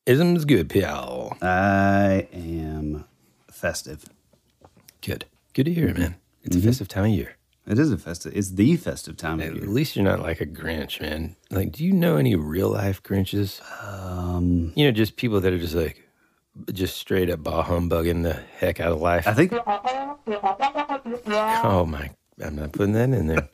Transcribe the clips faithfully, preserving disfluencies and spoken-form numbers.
Ism's good, pal. I am festive. Good. Good to hear, man. It's mm-hmm. a festive time of year. It is a festive. It's the festive time At of year. At least you're not like a Grinch, man. Like, do you know any real life Grinches? Um, you know, just people that are just like, just straight up bah humbugging the heck out of life. I think. Oh my! I'm not putting that in there.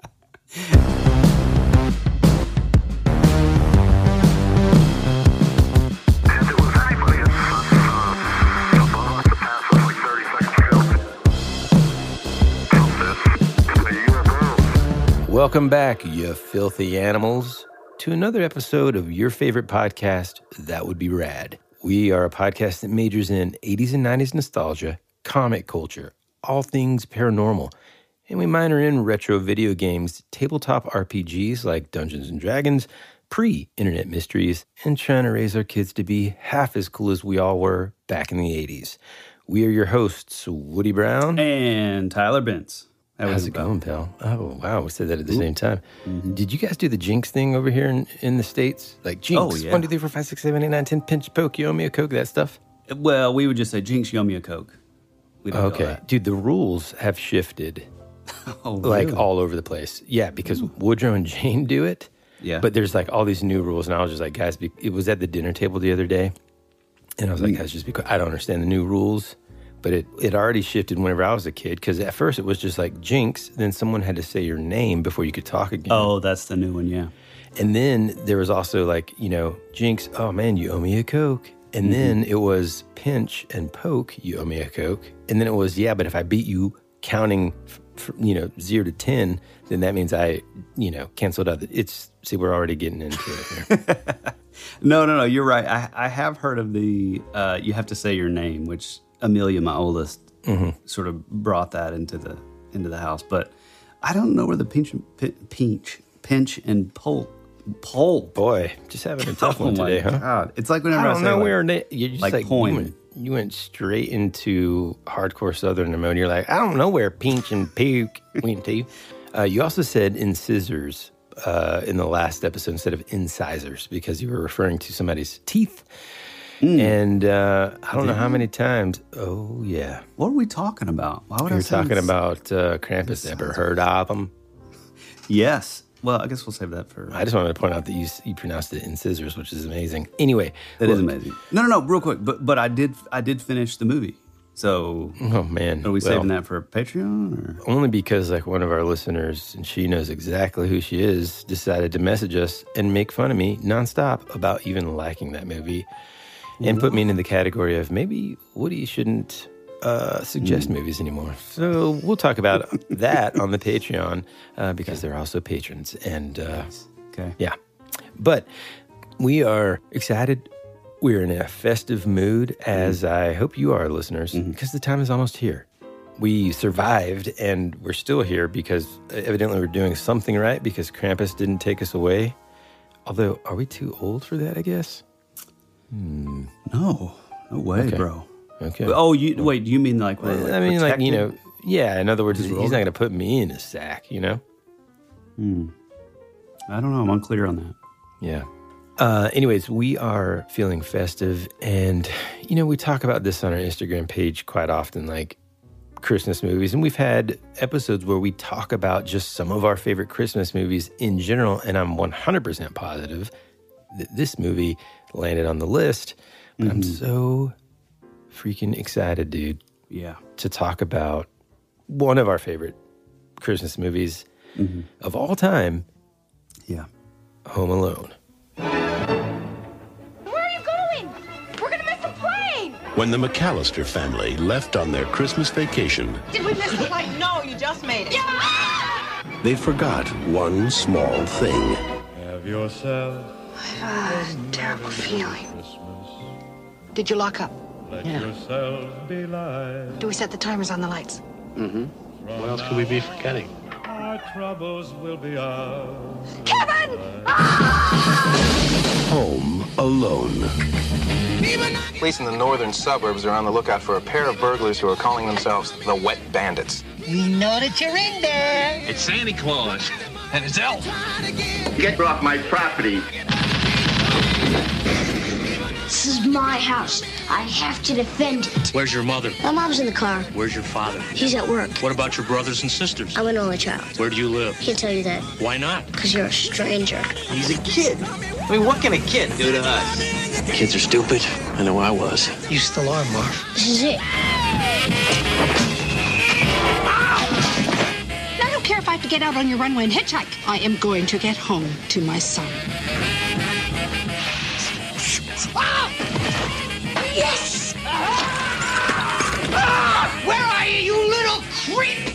Welcome back, you filthy animals, to another episode of your favorite podcast, That Would Be Rad. We are a podcast that majors in eighties and nineties nostalgia, comic culture, all things paranormal, and we minor in retro video games, tabletop R P Gs like Dungeons and Dragons, pre-internet mysteries, and trying to raise our kids to be half as cool as we all were back in the eighties. We are your hosts, Woody Brown and Tyler Bentz. That How's it about. going, pal? Oh, wow. We said that at the Ooh. same time. Mm-hmm. Did you guys do the Jinx thing over here in, in the States? Like, Jinx, oh, yeah. one, two, three, four, five, six, seven, eight, nine, ten, pinch, poke, you owe me a Coke, that stuff? Well, we would just say, Jinx, you owe me a Coke. We don't okay. that. Dude, the rules have shifted, oh, like, really? all over the place. Yeah, because Ooh. Woodrow and Jane do it. Yeah. But there's, like, all these new rules, and I was just like, guys, it was at the dinner table the other day, and I was like, mm. guys, just because I don't understand the new rules. But it, it already shifted whenever I was a kid, because at first it was just like Jinx, then someone had to say your name before you could talk again. Oh, that's the new one, yeah. And then there was also like, you know, Jinx, oh man, you owe me a Coke. And mm-hmm. then it was pinch and poke, you owe me a Coke. And then it was, yeah, but if I beat you counting, f- f- you know, zero to ten, then that means I, you know, canceled out. The, it's, see, we're already getting into it here. no, no, no, you're right. I, I have heard of the, uh, you have to say your name, which... Amelia, my oldest, mm-hmm. sort of brought that into the into the house, but I don't know where the pinch, pinch, pinch and pull, pull. Boy, just having a tough oh one today, my huh? God. It's like whenever I I, don't say know like, where they, you just like, like coin. You went, you went straight into hardcore Southern mode. You're like, I don't know where pinch and puke went to. Uh, you also said incisors uh, in the last episode instead of incisors because you were referring to somebody's teeth. Mm. And uh, I don't know how many times. Oh, yeah. What are we talking about? Why would You're I say talking about uh, Krampus. Ever heard of them? Yes. Well, I guess we'll save that for... I just wanted to point out that you you pronounced it incisors, which is amazing. Anyway. That is amazing. No, no, no, real quick. But but I did I did finish the movie. So... Oh, man. Are we well, saving that for Patreon? Or? Only because like one of our listeners, and she knows exactly who she is, decided to message us and make fun of me nonstop about even liking that movie. And put me into the category of maybe Woody shouldn't uh, suggest mm. movies anymore. So we'll talk about that on the Patreon uh, because they're also patrons. And uh, okay. yeah. But we are excited. We're in a festive mood, as mm. I hope you are, listeners, mm-hmm. because the time is almost here. We survived, and we're still here because evidently we're doing something right because Krampus didn't take us away. Although, are we too old for that, I guess? Hmm. No, no way, okay. bro. Okay. Oh, you wait. You mean like? We're, like I mean, protected? like you know, yeah. In other words, he's not going to put me in a sack, you know. Hmm. I don't know. I'm unclear on that. Yeah. Uh, anyways, we are feeling festive, and you know, we talk about this on our Instagram page quite often, like Christmas movies, and we've had episodes where we talk about just some of our favorite Christmas movies in general. And I'm one hundred percent positive that this movie landed on the list, but mm-hmm. I'm so freaking excited, dude. Yeah. To talk about one of our favorite Christmas movies mm-hmm. of all time. Yeah. Home Alone. Where are you going? We're going to miss the plane. When the McAllister family left on their Christmas vacation... Did we miss the plane? No, you just made it. Yeah! They forgot one small thing. Have yourself... I have a terrible feeling. Did you lock up? Let yeah. yourself be light. Do we set the timers on the lights? Mm-hmm. What else could we be forgetting? Our troubles will be ours. Kevin! Home Alone. Police in the northern suburbs are on the lookout for a pair of burglars who are calling themselves the Wet Bandits. We know that you're in there. It's Santa Claus and his elf. Get off my property. This is my house. I have to defend it. Where's your mother? My mom's in the car. Where's your father? He's at work. What about your brothers and sisters? I'm an only child. Where do you live? Can't tell you that. Why not? Because you're a stranger. He's a kid. I mean, what can a kid do to us? Kids are stupid. I know I was. You still are, Marv. This is it. I don't care if I have to get out on your runway and hitchhike. I am going to get home to my son. Ah! Yes! Ah! Where are you, you little creep?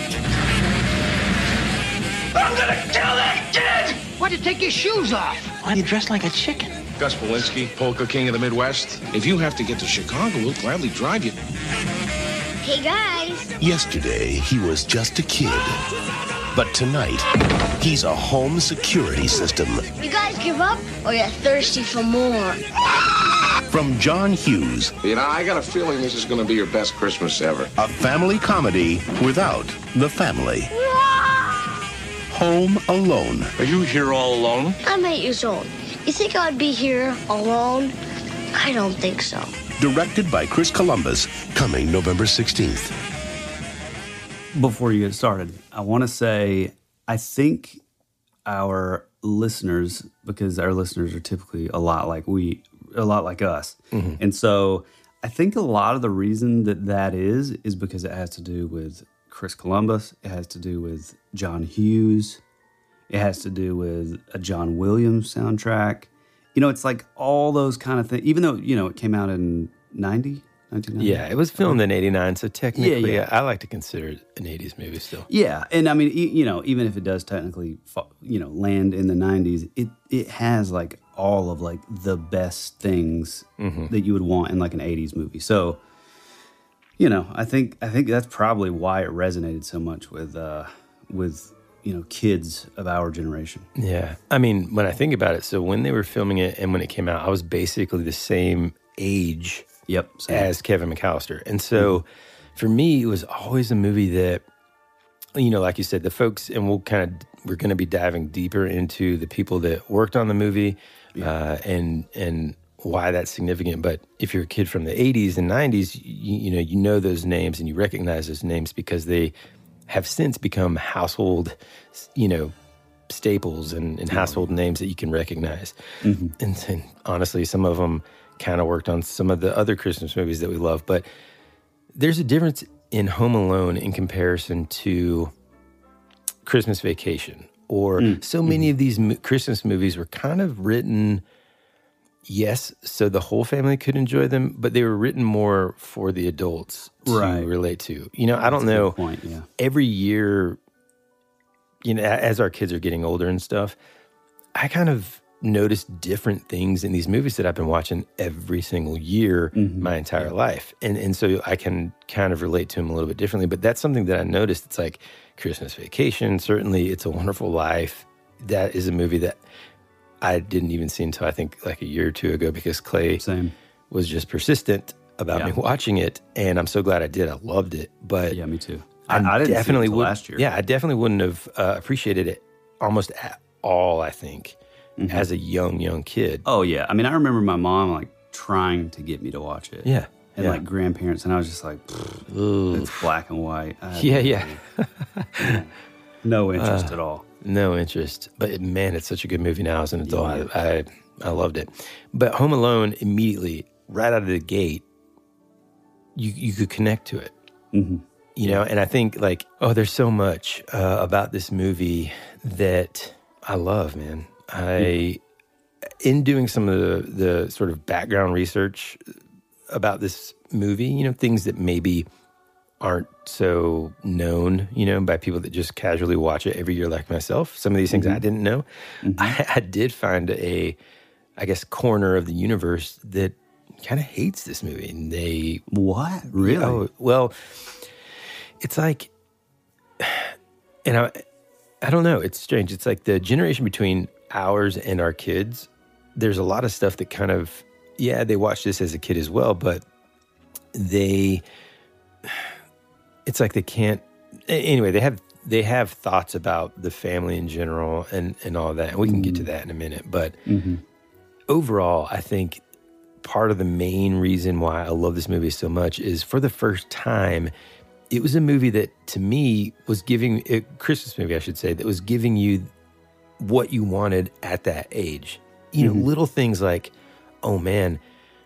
I'm gonna kill that kid! Why'd you take your shoes off? Why are you dressed like a chicken? Gus Polinski, polka king of the Midwest. If you have to get to Chicago, we'll gladly drive you. Hey, guys. Yesterday, he was just a kid. But tonight, he's a home security system. You guys give up, or you're thirsty for more? From John Hughes. You know, I got a feeling this is going to be your best Christmas ever. A family comedy without the family. Home Alone. Are you here all alone? I'm eight years old. You think I'd be here alone? I don't think so. Directed by Chris Columbus, coming November sixteenth. Before you get started, I want to say I think our listeners, because our listeners are typically a lot like we, a lot like us, mm-hmm. and so I think a lot of the reason that that is is because it has to do with Chris Columbus. It has to do with John Hughes. It has to do with a John Williams soundtrack. You know, it's like all those kind of things. Even though, you know, it came out in ninety, nineteen ninety. Yeah, it was filmed in eighty-nine, so technically yeah, yeah. I like to consider it an eighties movie still. Yeah, and I mean, you know, even if it does technically, you know, land in the nineties, it it has like all of like the best things mm-hmm. that you would want in like an eighties movie. So, you know, I think I think that's probably why it resonated so much with uh, with you know kids of our generation. Yeah, I mean, when I think about it, so when they were filming it and when it came out, I was basically the same age. Yep, same. As Kevin McAllister, and so mm-hmm. for me, it was always a movie that, you know, like you said, the folks, and we'll kind of we're going to be diving deeper into the people that worked on the movie, yeah. uh, and and. why that's significant. But if you're a kid from the eighties and nineties, you, you know, you know those names and you recognize those names because they have since become household, you know, staples and, and household names that you can recognize. Mm-hmm. And, and honestly, some of them kind of worked on some of the other Christmas movies that we love. But there's a difference in Home Alone in comparison to Christmas Vacation. Or mm. so many mm-hmm. of these mo- Christmas movies were kind of written... Yes, so the whole family could enjoy them, but they were written more for the adults to right. relate to. You know, I don't know. Point, yeah. Every year, you know, as our kids are getting older and stuff, I kind of notice different things in these movies that I've been watching every single year mm-hmm. my entire yeah. life. And and so I can kind of relate to them a little bit differently. But that's something that I noticed. It's like Christmas Vacation, certainly It's a Wonderful Life. That is a movie that I didn't even see until I think like a year or two ago because Clay Same. was just persistent about yeah. me watching it, and I'm so glad I did. I loved it, but yeah, me too. I, I, I didn't definitely see it would, last year. Yeah, I definitely wouldn't have uh, appreciated it almost at all. I think mm-hmm. as a young young kid. Oh yeah, I mean, I remember my mom like trying to get me to watch it. Yeah, and yeah. like grandparents, and I was just like, it's black and white. Yeah, yeah. yeah. No interest uh, at all. No interest, but man, it's such a good movie now as an adult. Yeah. I, I I loved it. But Home Alone, immediately, right out of the gate, you you could connect to it. Mm-hmm. You know, and I think like, oh, there's so much uh, about this movie that I love, man. I, mm-hmm. in doing some of the the sort of background research about this movie, you know, things that maybe aren't so known, you know, by people that just casually watch it every year like myself. Some of these things mm-hmm. I didn't know. Mm-hmm. I, I did find a, I guess, corner of the universe that kind of hates this movie. And they... What? Really? Oh, well, it's like... And I, I don't know. It's strange. It's like the generation between ours and our kids, there's a lot of stuff that kind of... Yeah, they watched this as a kid as well, but they... It's like they can't. Anyway, they have they have thoughts about the family in general and, and all that, and we can mm-hmm. get to that in a minute. But mm-hmm. overall, I think part of the main reason why I love this movie so much is for the first time, it was a movie that to me was giving, a Christmas movie, I should say, that was giving you what you wanted at that age. You know, mm-hmm. little things like, oh man,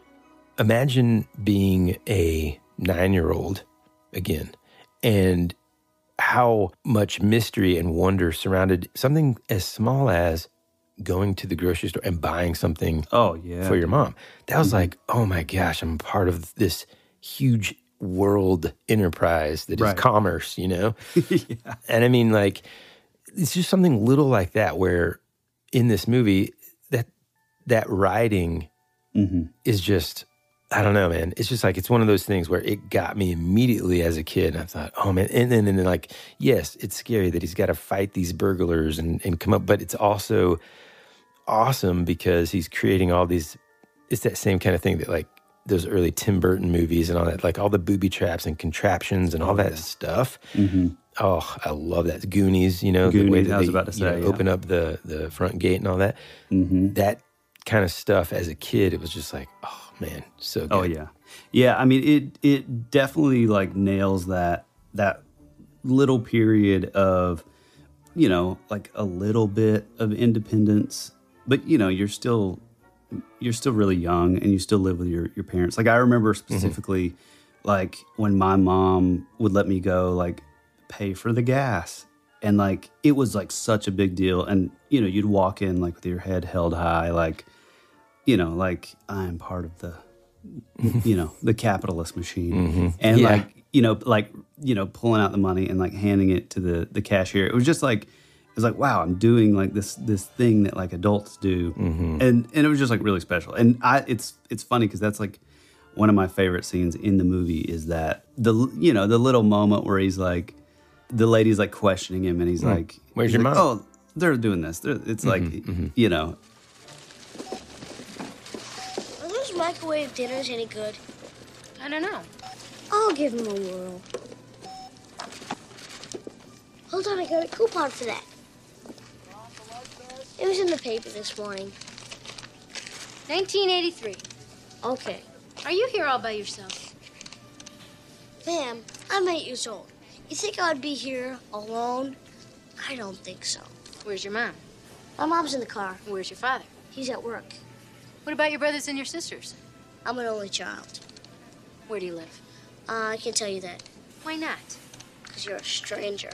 imagine being a nine-year-old again, and how much mystery and wonder surrounded something as small as going to the grocery store and buying something oh, yeah. for your mom. That was mm-hmm. like, oh my gosh, I'm part of this huge world enterprise that is right. commerce, you know? yeah. And I mean, like, it's just something little like that where in this movie, that that writing mm-hmm. is just, I don't know, man. It's just like, it's one of those things where it got me immediately as a kid. And I thought, oh man. And then, and then like, yes, it's scary that he's got to fight these burglars and, and come up, but it's also awesome because he's creating all these, it's that same kind of thing that like those early Tim Burton movies and all that, like all the booby traps and contraptions and all that stuff. Mm-hmm. Oh, I love that. Goonies, you know, Goonies, the way that I was they about to say, you know, yeah. open up the, the front gate and all that. Mm-hmm. That kind of stuff as a kid, it was just like, oh man, so good. Oh yeah. Yeah, I mean, it it definitely like nails that that little period of, you know, like a little bit of independence, but you know, you're still you're still really young and you still live with your, your parents. Like I remember specifically mm-hmm. like when my mom would let me go like pay for the gas, and like it was like such a big deal, and you know, you'd walk in like with your head held high, like, you know, like I'm part of the you know, the capitalist machine. Mm-hmm. And yeah. like, you know, like, you know, pulling out the money and like handing it to the, the cashier. It was just like, it was like, wow, I'm doing like this, this thing that like adults do. Mm-hmm. And, and it was just like really special. And I, it's, it's funny because that's like one of my favorite scenes in the movie is that the, you know, the little moment where he's like, the lady's like questioning him and he's mm. like, where's he's your like, mom? Oh, they're doing this. They're, it's mm-hmm, like, mm-hmm. you know, microwave dinners any good? I don't know. I'll give him a whirl. Hold on, I got a coupon for that. It was in the paper this morning. nineteen eighty-three. Okay. Are you here all by yourself? Ma'am, I'm eight years old. You think I'd be here alone? I don't think so. Where's your mom? My mom's in the car. Where's your father? He's at work. What about your brothers and your sisters? I'm an only child. Where do you live? Uh, I can't tell you that. Why not? Because you're a stranger.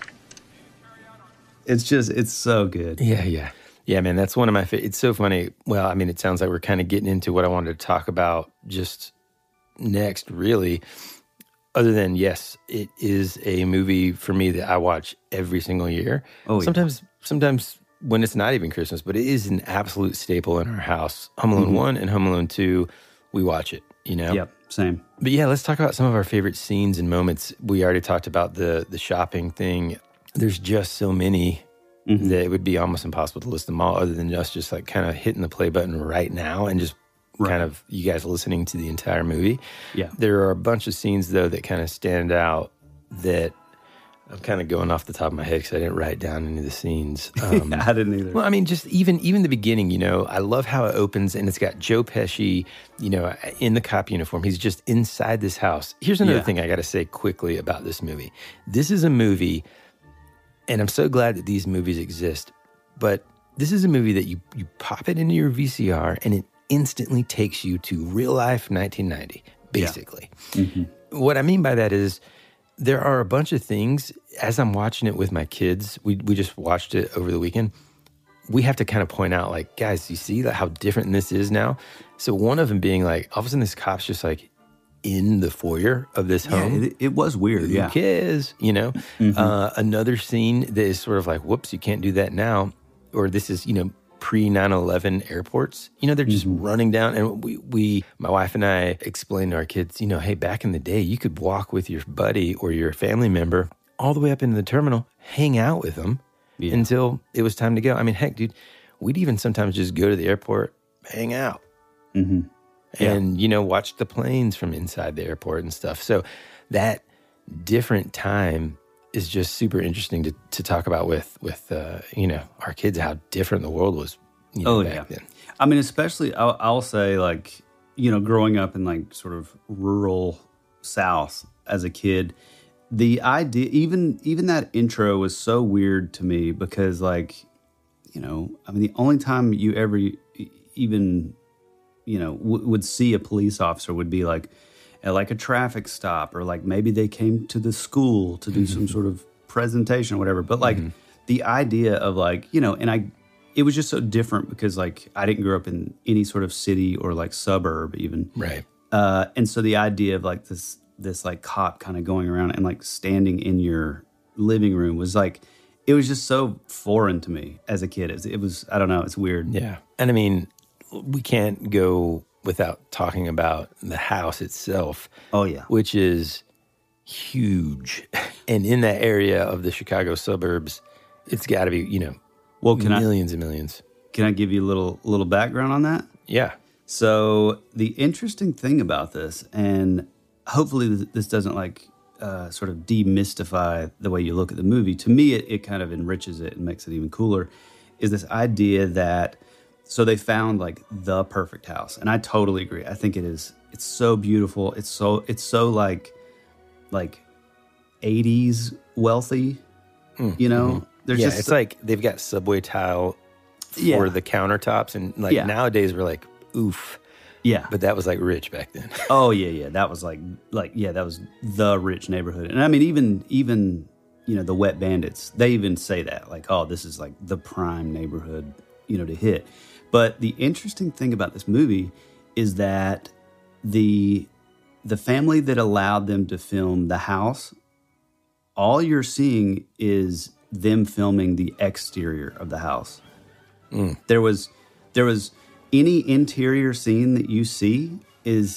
It's just, it's so good. Yeah, yeah. Yeah, man, that's one of my favorite. It's so funny. Well, I mean, it sounds like we're kind of getting into what I wanted to talk about just next, really. Other than, yes, it is a movie for me that I watch every single year. Oh, yeah. Sometimes, sometimes when it's not even Christmas, but it is an absolute staple in our house. Home Alone mm-hmm. one and Home Alone two, we watch it, you know? Yep, same. But yeah, let's talk about some of our favorite scenes and moments. We already talked about the the shopping thing. There's just so many mm-hmm. that it would be almost impossible to list them all other than us just like kind of hitting the play button right now and just right. kind of you guys listening to the entire movie. Yeah. There are a bunch of scenes, though, that kind of stand out that I'm kind of going off the top of my head because I didn't write down any of the scenes. Um, I didn't either. Well, I mean, just even even the beginning, you know, I love how it opens and it's got Joe Pesci, you know, in the cop uniform. He's just inside this house. Here's another yeah. thing I got to say quickly about this movie. This is a movie, and I'm so glad that these movies exist, but this is a movie that you, you pop it into your V C R and it instantly takes you to real life nineteen ninety, basically. Yeah. Mm-hmm. What I mean by that is, there are a bunch of things, as I'm watching it with my kids, we we just watched it over the weekend, we have to kind of point out, like, guys, you see how different this is now? So one of them being like, all of a sudden this cop's just like in the foyer of this home. Yeah, it, it was weird, Who yeah. cares, you know? Mm-hmm. Uh, another scene that is sort of like, whoops, you can't do that now. Or this is, you know, pre nine eleven airports. You know, they're just mm-hmm. running down. And we, we, my wife and I explained to our kids, you know, hey, back in the day, you could walk with your buddy or your family member all the way up into the terminal, hang out with them yeah. until it was time to go. I mean, heck, dude, we'd even sometimes just go to the airport, hang out. Mm-hmm. Yeah. And, you know, watch the planes from inside the airport and stuff. So that different time is just super interesting to, to talk about with, with uh, you know, our kids, how different the world was, you know, oh, back yeah. then. I mean, especially, I'll, I'll say, like, you know, growing up in like sort of rural South as a kid, the idea, even even that intro was so weird to me because, like, you know, I mean, the only time you ever even, you know, w- would see a police officer would be like at like a traffic stop, or like maybe they came to the school to do mm-hmm. some sort of presentation or whatever. But like mm-hmm. the idea of like, you know, and I, it was just so different because like I didn't grow up in any sort of city or like suburb even. Right. Uh, and so the idea of like this, this like cop kind of going around and like standing in your living room was like, it was just so foreign to me as a kid. It was, it was I don't know, it's weird. Yeah. And I mean, we can't go without talking about the house itself. Oh, yeah. Which is huge. And in that area of the Chicago suburbs, it's got to be, you know, well, can millions I, and millions. Can I give you a little little background on that? Yeah. So the interesting thing about this, and hopefully this doesn't like uh, sort of demystify the way you look at the movie. To me, it, it kind of enriches it and makes it even cooler, is this idea that, so they found like the perfect house. And I totally agree. I think it is, it's so beautiful. It's so, it's so like, like eighties wealthy, mm, you know? Mm-hmm. There's yeah, just, it's like they've got subway tile for yeah. the countertops. And like yeah. nowadays we're like, oof. Yeah. But that was like rich back then. Oh, yeah, yeah. That was like, like, yeah, that was the rich neighborhood. And I mean, even, even, you know, the Wet Bandits, they even say that, like, oh, this is like the prime neighborhood, you know, to hit. But the interesting thing about this movie is that the the family that allowed them to film the house, all you're seeing is them filming the exterior of the house. Mm. There was, there was any interior scene that you see is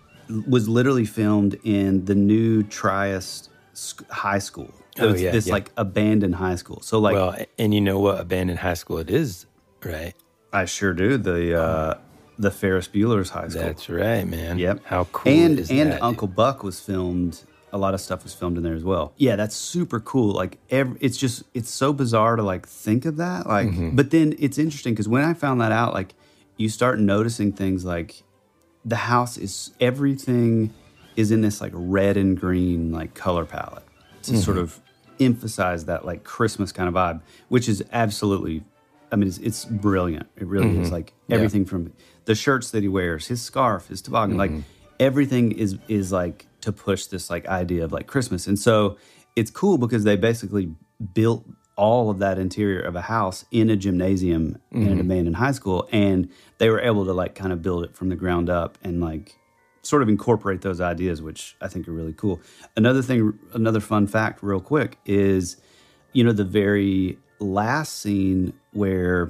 was literally filmed in the new Trieste High School. So oh, it's yeah, this yeah. like abandoned high school. So like, well, and you know what abandoned high school it is, right? I sure do. The uh, the Ferris Bueller's High School. That's right, man. Yep. How cool and, is and that? And Uncle Buck was filmed. A lot of stuff was filmed in there as well. Yeah, that's super cool. Like, every, it's just it's so bizarre to like think of that. Like, mm-hmm. but then it's interesting because when I found that out, like, you start noticing things like the house is everything is in this like red and green like color palette to mm-hmm. sort of emphasize that like Christmas kind of vibe, which is absolutely. I mean, it's, it's brilliant. It really mm-hmm. is. Like everything yeah. from the shirts that he wears, his scarf, his toboggan, mm-hmm. like everything is is like to push this like idea of like Christmas. And so it's cool because they basically built all of that interior of a house in a gymnasium mm-hmm. in an abandoned high school, and they were able to like kind of build it from the ground up and like sort of incorporate those ideas, which I think are really cool. Another thing, another fun fact, real quick, is you know the very last scene where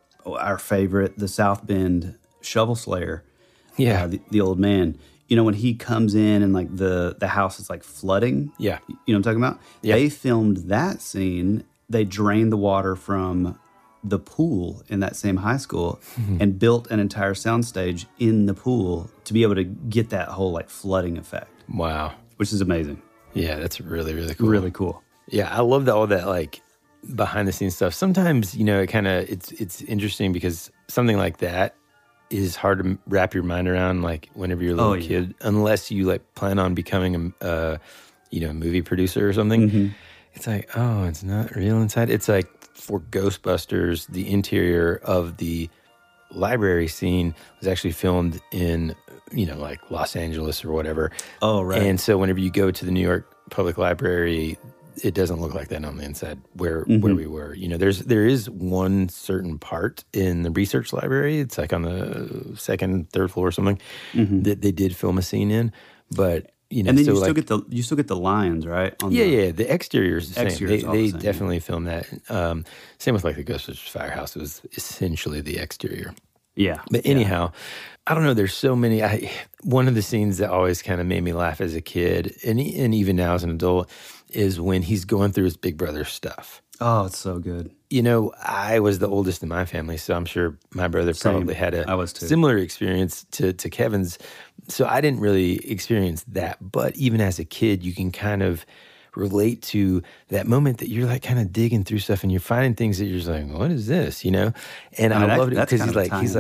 our favorite, the South Bend Shovel Slayer, yeah, uh, the, the old man, you know, when he comes in and like the, the house is like flooding, yeah, you know what I'm talking about? Yeah. They filmed that scene. They drained the water from the pool in that same high school mm-hmm. and built an entire soundstage in the pool to be able to get that whole like flooding effect. Wow. Which is amazing. Yeah, that's really, really cool. Really cool. Yeah, I love that, all that like behind the scenes stuff. Sometimes, you know, it kind of, it's it's interesting because something like that is hard to wrap your mind around, like whenever you're a little oh, yeah. kid, unless you like plan on becoming a, uh, you know, movie producer or something. Mm-hmm. It's like, oh, it's not real inside. It's like for Ghostbusters, the interior of the library scene was actually filmed in, you know, like Los Angeles or whatever. Oh, right. And so whenever you go to the New York Public Library, it doesn't look like that on the inside where mm-hmm. where we were. You know, there's there is one certain part in the research library. It's like on the second, third floor or something mm-hmm. that they did film a scene in. But you know, and then so you like, still get the you still get the lions, right? On yeah, the, yeah. The exterior is the same. They, the they same, definitely yeah. filmed that. Um, same with like the Ghostbusters Firehouse. It was essentially the exterior. Yeah. But anyhow, yeah. I don't know. There's so many. I, one of the scenes that always kind of made me laugh as a kid, and and even now as an adult, is when he's going through his big brother stuff. Oh, it's so good. You know, I was the oldest in my family, so I'm sure my brother Same. probably had a I was too. similar experience to, to Kevin's. So I didn't really experience that. But even as a kid, you can kind of relate to that moment that you're like kind of digging through stuff and you're finding things that you're just like, what is this? You know? And I, mean, I that, loved it because he's like, he's in. like,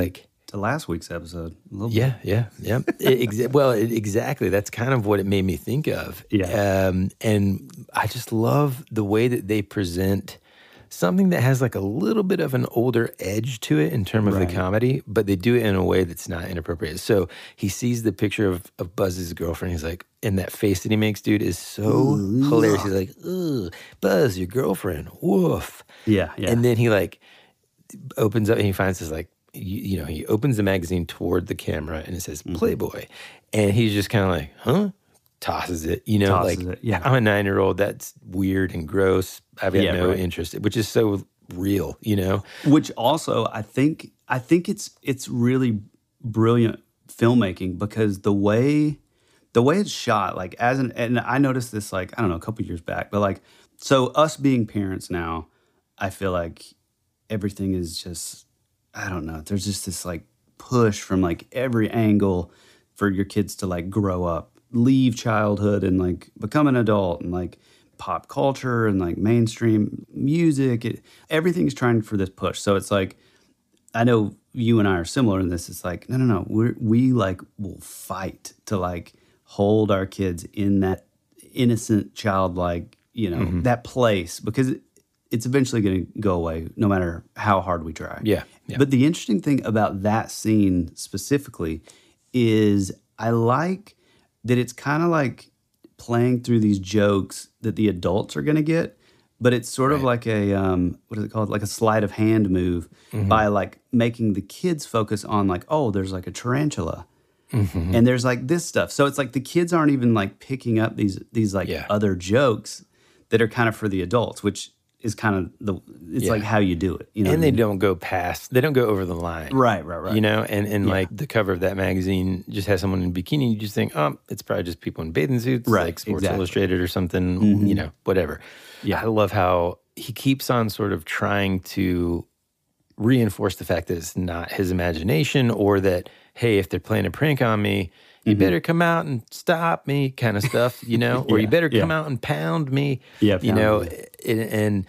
to last week's episode. A little yeah, bit. yeah, yeah. it, exa- well, it, exactly. That's kind of what it made me think of. Yeah. Um, and I just love the way that they present something that has like a little bit of an older edge to it in terms of Right. the comedy, but they do it in a way that's not inappropriate. So he sees the picture of, of Buzz's girlfriend. He's like, and that face that he makes, dude, is so Ooh, hilarious. ugh. He's like, ugh, Buzz, your girlfriend, woof. Yeah, yeah. And then he like opens up and he finds this like, you, you know, he opens the magazine toward the camera and it says Playboy. And he's just kind of like, huh? Tosses it, you know, Tosses like it, yeah. I'm a nine-year-old. That's weird and gross. I've got Yeah, no right. interest, which is so real, you know? Which also, I think, I think it's it's really brilliant filmmaking because the way the way it's shot, like as an, and I noticed this like I don't know a couple years back, but like so us being parents now, I feel like everything is just I don't know. There's just this like push from like every angle for your kids to like grow up, leave childhood and like become an adult and like pop culture and like mainstream music. It, everything's trying for this push. So it's like, I know you and I are similar in this. It's like, no, no, no. We're, we like will fight to like hold our kids in that innocent, childlike, you know, Mm-hmm. that place because it, it's eventually going to go away no matter how hard we try. Yeah, yeah. But the interesting thing about that scene specifically is I like that it's kind of like playing through these jokes that the adults are going to get, but it's sort of like a, um, what is it called? Like a sleight of hand move Mm-hmm. by like making the kids focus on like, oh, there's like a tarantula. Mm-hmm. And there's like this stuff. So it's like the kids aren't even like picking up these, these like Yeah. other jokes that are kind of for the adults, which is kind of the, it's Yeah. like how you do it. You know And what they I mean? don't go past, they don't go over the line. Right, right, right. You know, and, and Yeah. like the cover of that magazine just has someone in a bikini. You just think, oh, it's probably just people in bathing suits, Right, like Sports exactly. Illustrated or something, Mhm. you know, whatever. Yeah. I love how he keeps on sort of trying to reinforce the fact that it's not his imagination or that, hey, if they're playing a prank on me, you Mhm. better come out and stop me kind of stuff, you know, or you Yeah, better come yeah. out and pound me, Yeah, you pound know, me. and, and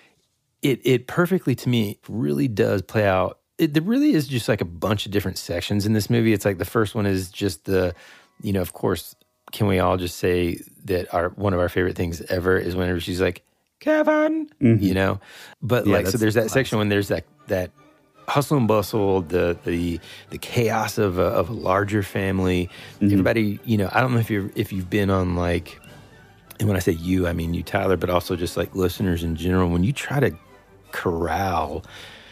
it it perfectly to me really does play out. It, there really is just like a bunch of different sections in this movie. It's like the first one is just the, you know, of course, can we all just say that our one of our favorite things ever is whenever she's like, Kevin, Mhm. you know? But Yeah, like, so that's there's that classic. section when there's that that hustle and bustle, the the the chaos of a, of a larger family. Mhm. Everybody, you know, I don't know if you're if you've been on like, and when I say you, I mean you, Tyler, but also just like listeners in general. When you try to corral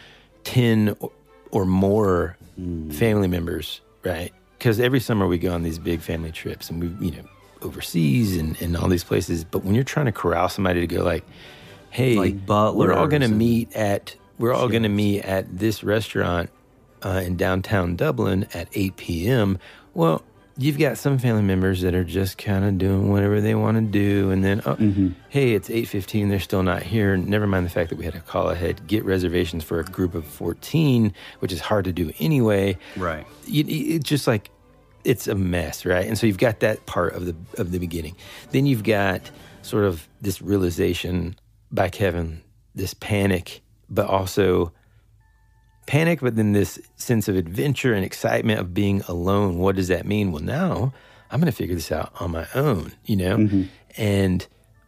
ten or- or more Mm. family members, right? Because every summer we go on these big family trips, and we, you know, overseas and, and all these places. But when you're trying to corral somebody to go, like, hey, Like we're all going to butlers and- meet at we're all going to Chefs. meet at this restaurant uh, in downtown Dublin at eight p.m. Well, you've got some family members that are just kind of doing whatever they want to do, and then, oh, Mhm. hey, it's eight fifteen, they're still not here. Never mind the fact that we had to call ahead, get reservations for a group of fourteen, which is hard to do anyway. Right. You, it's just like, it's a mess, right? And so you've got that part of the of the beginning. Then you've got sort of this realization by Kevin, this panic, but also panic, but then this sense of adventure and excitement of being alone. What does that mean? Well, now I'm going to figure this out on my own, you know? Mhm. And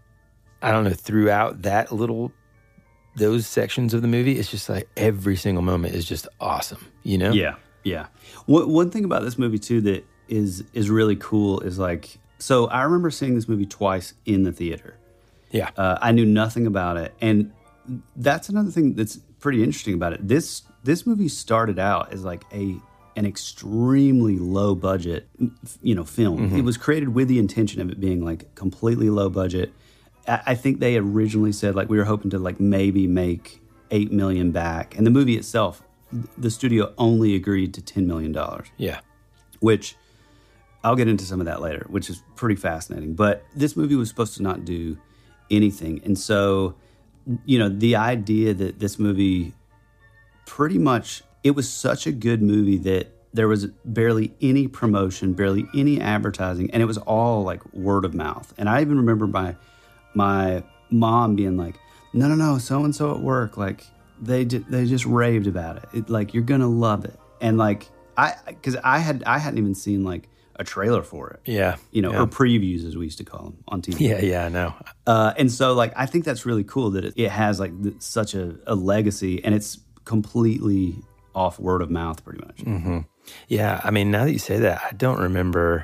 I don't know, throughout that little, those sections of the movie, it's just like every single moment is just awesome, you know? Yeah, yeah. One, one thing about this movie too that is is really cool is like, so I remember seeing this movie twice in the theater. Yeah. Uh, I knew nothing about it, and that's another thing that's pretty interesting about it. This this movie started out as like a an extremely low budget, you know, film. Mm-hmm. It was created with the intention of it being like completely low budget. I, I think they originally said like we were hoping to like maybe make eight million back, and the movie itself, the studio only agreed to ten million dollars. Yeah. Which I'll get into some of that later, which is pretty fascinating. But this movie was supposed to not do anything. And so, you know, the idea that this movie pretty much, it was such a good movie that there was barely any promotion, barely any advertising, and it was all like word of mouth. And I even remember my my mom being like, no, no, no, so-and-so at work, like they, ju- they just raved about it. it. Like, you're going to love it. And like I, because I had I hadn't even seen like a trailer for it. Yeah, you know, yeah. or previews as we used to call them on T V. Yeah, yeah, I know. Uh, and so like I think that's really cool that it, it has like th- such a, a legacy, and it's completely off word of mouth, pretty much. Mm-hmm. Yeah, I mean, now that you say that, I don't remember.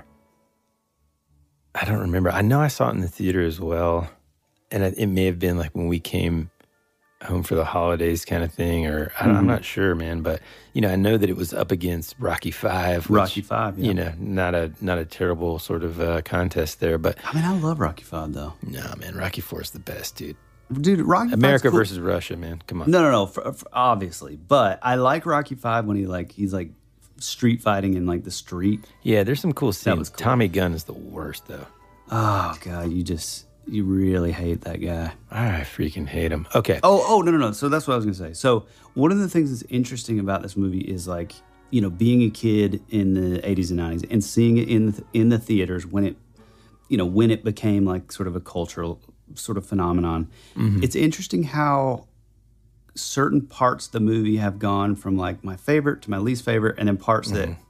I don't remember. I know I saw it in the theater as well, and it, it may have been like when we came home for the holidays kind of thing, or I, Mm-hmm. I'm not sure, man. But you know, I know that it was up against Rocky Five. Rocky Five, yeah. You know, not a not a terrible sort of uh, contest there. But I mean, I love Rocky Five though. No, man, Rocky Four is the best, dude. Dude, Rocky America cool. versus Russia, man. Come on. No, no, no. For, for, obviously, but I like Rocky Five when he like he's like street fighting in like the street. Yeah, there's some cool scenes. was cool. Tommy Gunn is the worst, though. Oh god, you just you really hate that guy. I freaking hate him. Okay. Oh, oh no, no, no. So that's what I was gonna say. So one of the things that's interesting about this movie is like you know being a kid in the eighties and nineties and seeing it in the, in the theaters when it you know when it became like sort of a cultural sort of phenomenon. Mm-hmm. It's interesting how certain parts of the movie have gone from like my favorite to my least favorite, and then parts mm-hmm. that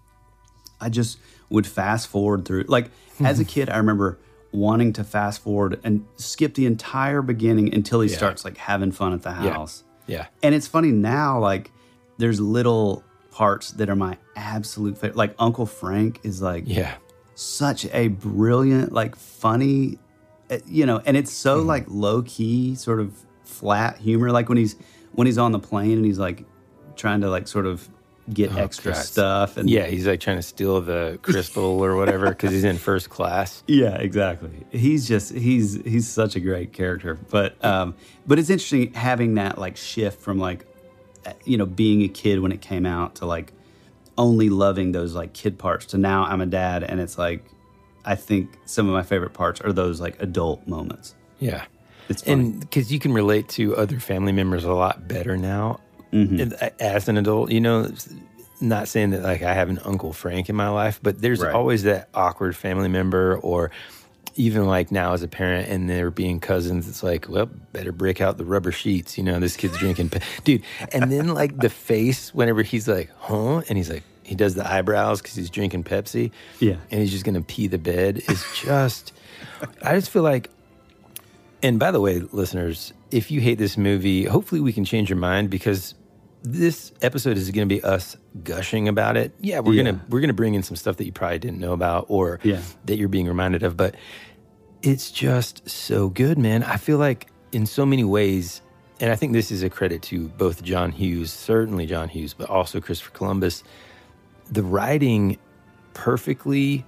I just would fast forward through. Like as a kid, I remember wanting to fast forward and skip the entire beginning until he Yeah. starts like having fun at the house. Yeah. And it's funny now, like there's little parts that are my absolute favorite. Like Uncle Frank is like Yeah. such a brilliant, like funny, uh, you know, and it's so Mm-hmm. like low key, sort of flat humor. Like when he's when he's on the plane and he's like trying to like sort of get Oh, extra God. stuff. And Yeah, he's like trying to steal the crystal or whatever because he's in first class. Yeah, exactly. He's just he's he's such a great character. But um, but it's interesting having that like shift from like you know being a kid when it came out to like only loving those like kid parts to now I'm a dad, and it's like I think some of my favorite parts are those like adult moments. Yeah. It's funny. And because you can relate to other family members a lot better now Mm-hmm. as an adult. You know, not saying that like I have an Uncle Frank in my life, but there's Right. always that awkward family member, or even like now as a parent and they're being cousins, it's like, well, better break out the rubber sheets. You know, this kid's drinking, pe- dude. And then like the face whenever he's like, huh? And he's like, he does the eyebrows because he's drinking Pepsi. Yeah. And he's just going to pee the bed is just, I just feel like, and by the way, listeners, if you hate this movie, hopefully we can change your mind, because this episode is going to be us gushing about it. Yeah, we're Yeah. gonna we're gonna bring in some stuff that you probably didn't know about, or Yeah. that you're being reminded of. But it's just so good, man. I feel like in so many ways, and I think this is a credit to both John Hughes, certainly John Hughes, but also Christopher Columbus. The writing perfectly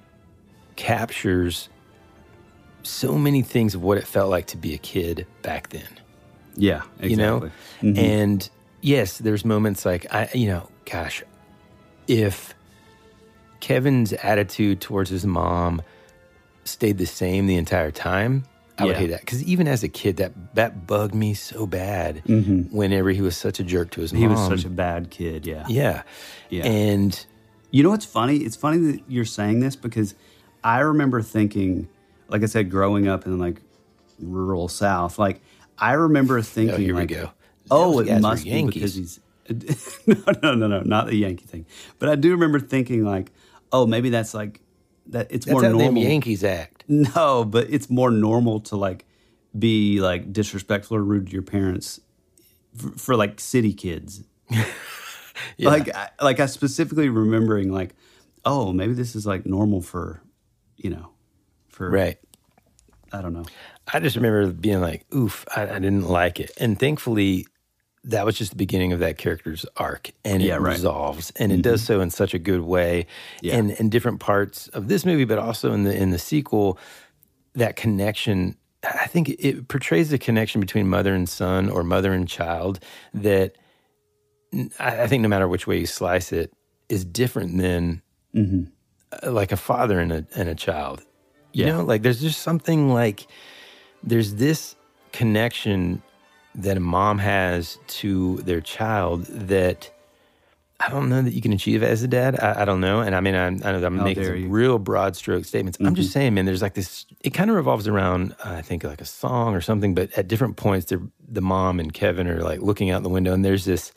captures so many things of what it felt like to be a kid back then. Yeah, exactly. You know? Mhm. And yes, there's moments like, I, you know, gosh, if Kevin's attitude towards his mom stayed the same the entire time, I would Yeah. hate that. Because even as a kid, that, that bugged me so bad Mhm. whenever he was such a jerk to his He mom. was such a bad kid, yeah. Yeah. Yeah. And you know what's funny? It's funny that you're saying this because I remember thinking, like I said, growing up in like rural South, like I remember thinking, oh, here like, we go. oh, Those it guys were must be Yankees. because he's no, no, no, no, not the Yankee thing. But I do remember thinking, like, oh, maybe that's like that. It's That's more how normal. them Yankees act. No, but it's more normal to like be like disrespectful or rude to your parents for, for like city kids. Yeah. Like, I, like I specifically remembering like, oh, maybe this is like normal for, you know, for Right. I don't know. I just remember being like, oof, I, I didn't like it. And thankfully, that was just the beginning of that character's arc, and it Yeah, right. resolves, and it does so in such a good way. Yeah. And in different parts of this movie, but also in the in the sequel, that connection, I think it portrays the connection between mother and son, or mother and child, that I I think no matter which way you slice it, is different than Mm-hmm. uh, like a father and a and a child. You Yeah. know, like there's just something like there's this connection that a mom has to their child that I don't know that you can achieve as a dad. I, I don't know. And I mean, I'm, I know that I'm How making dare some you. real broad stroke statements. I'm just Mhm. saying, man, there's like this, it kind of revolves around, uh, I think like a song or something, but at different points, they're, the mom and Kevin are like looking out the window, and there's this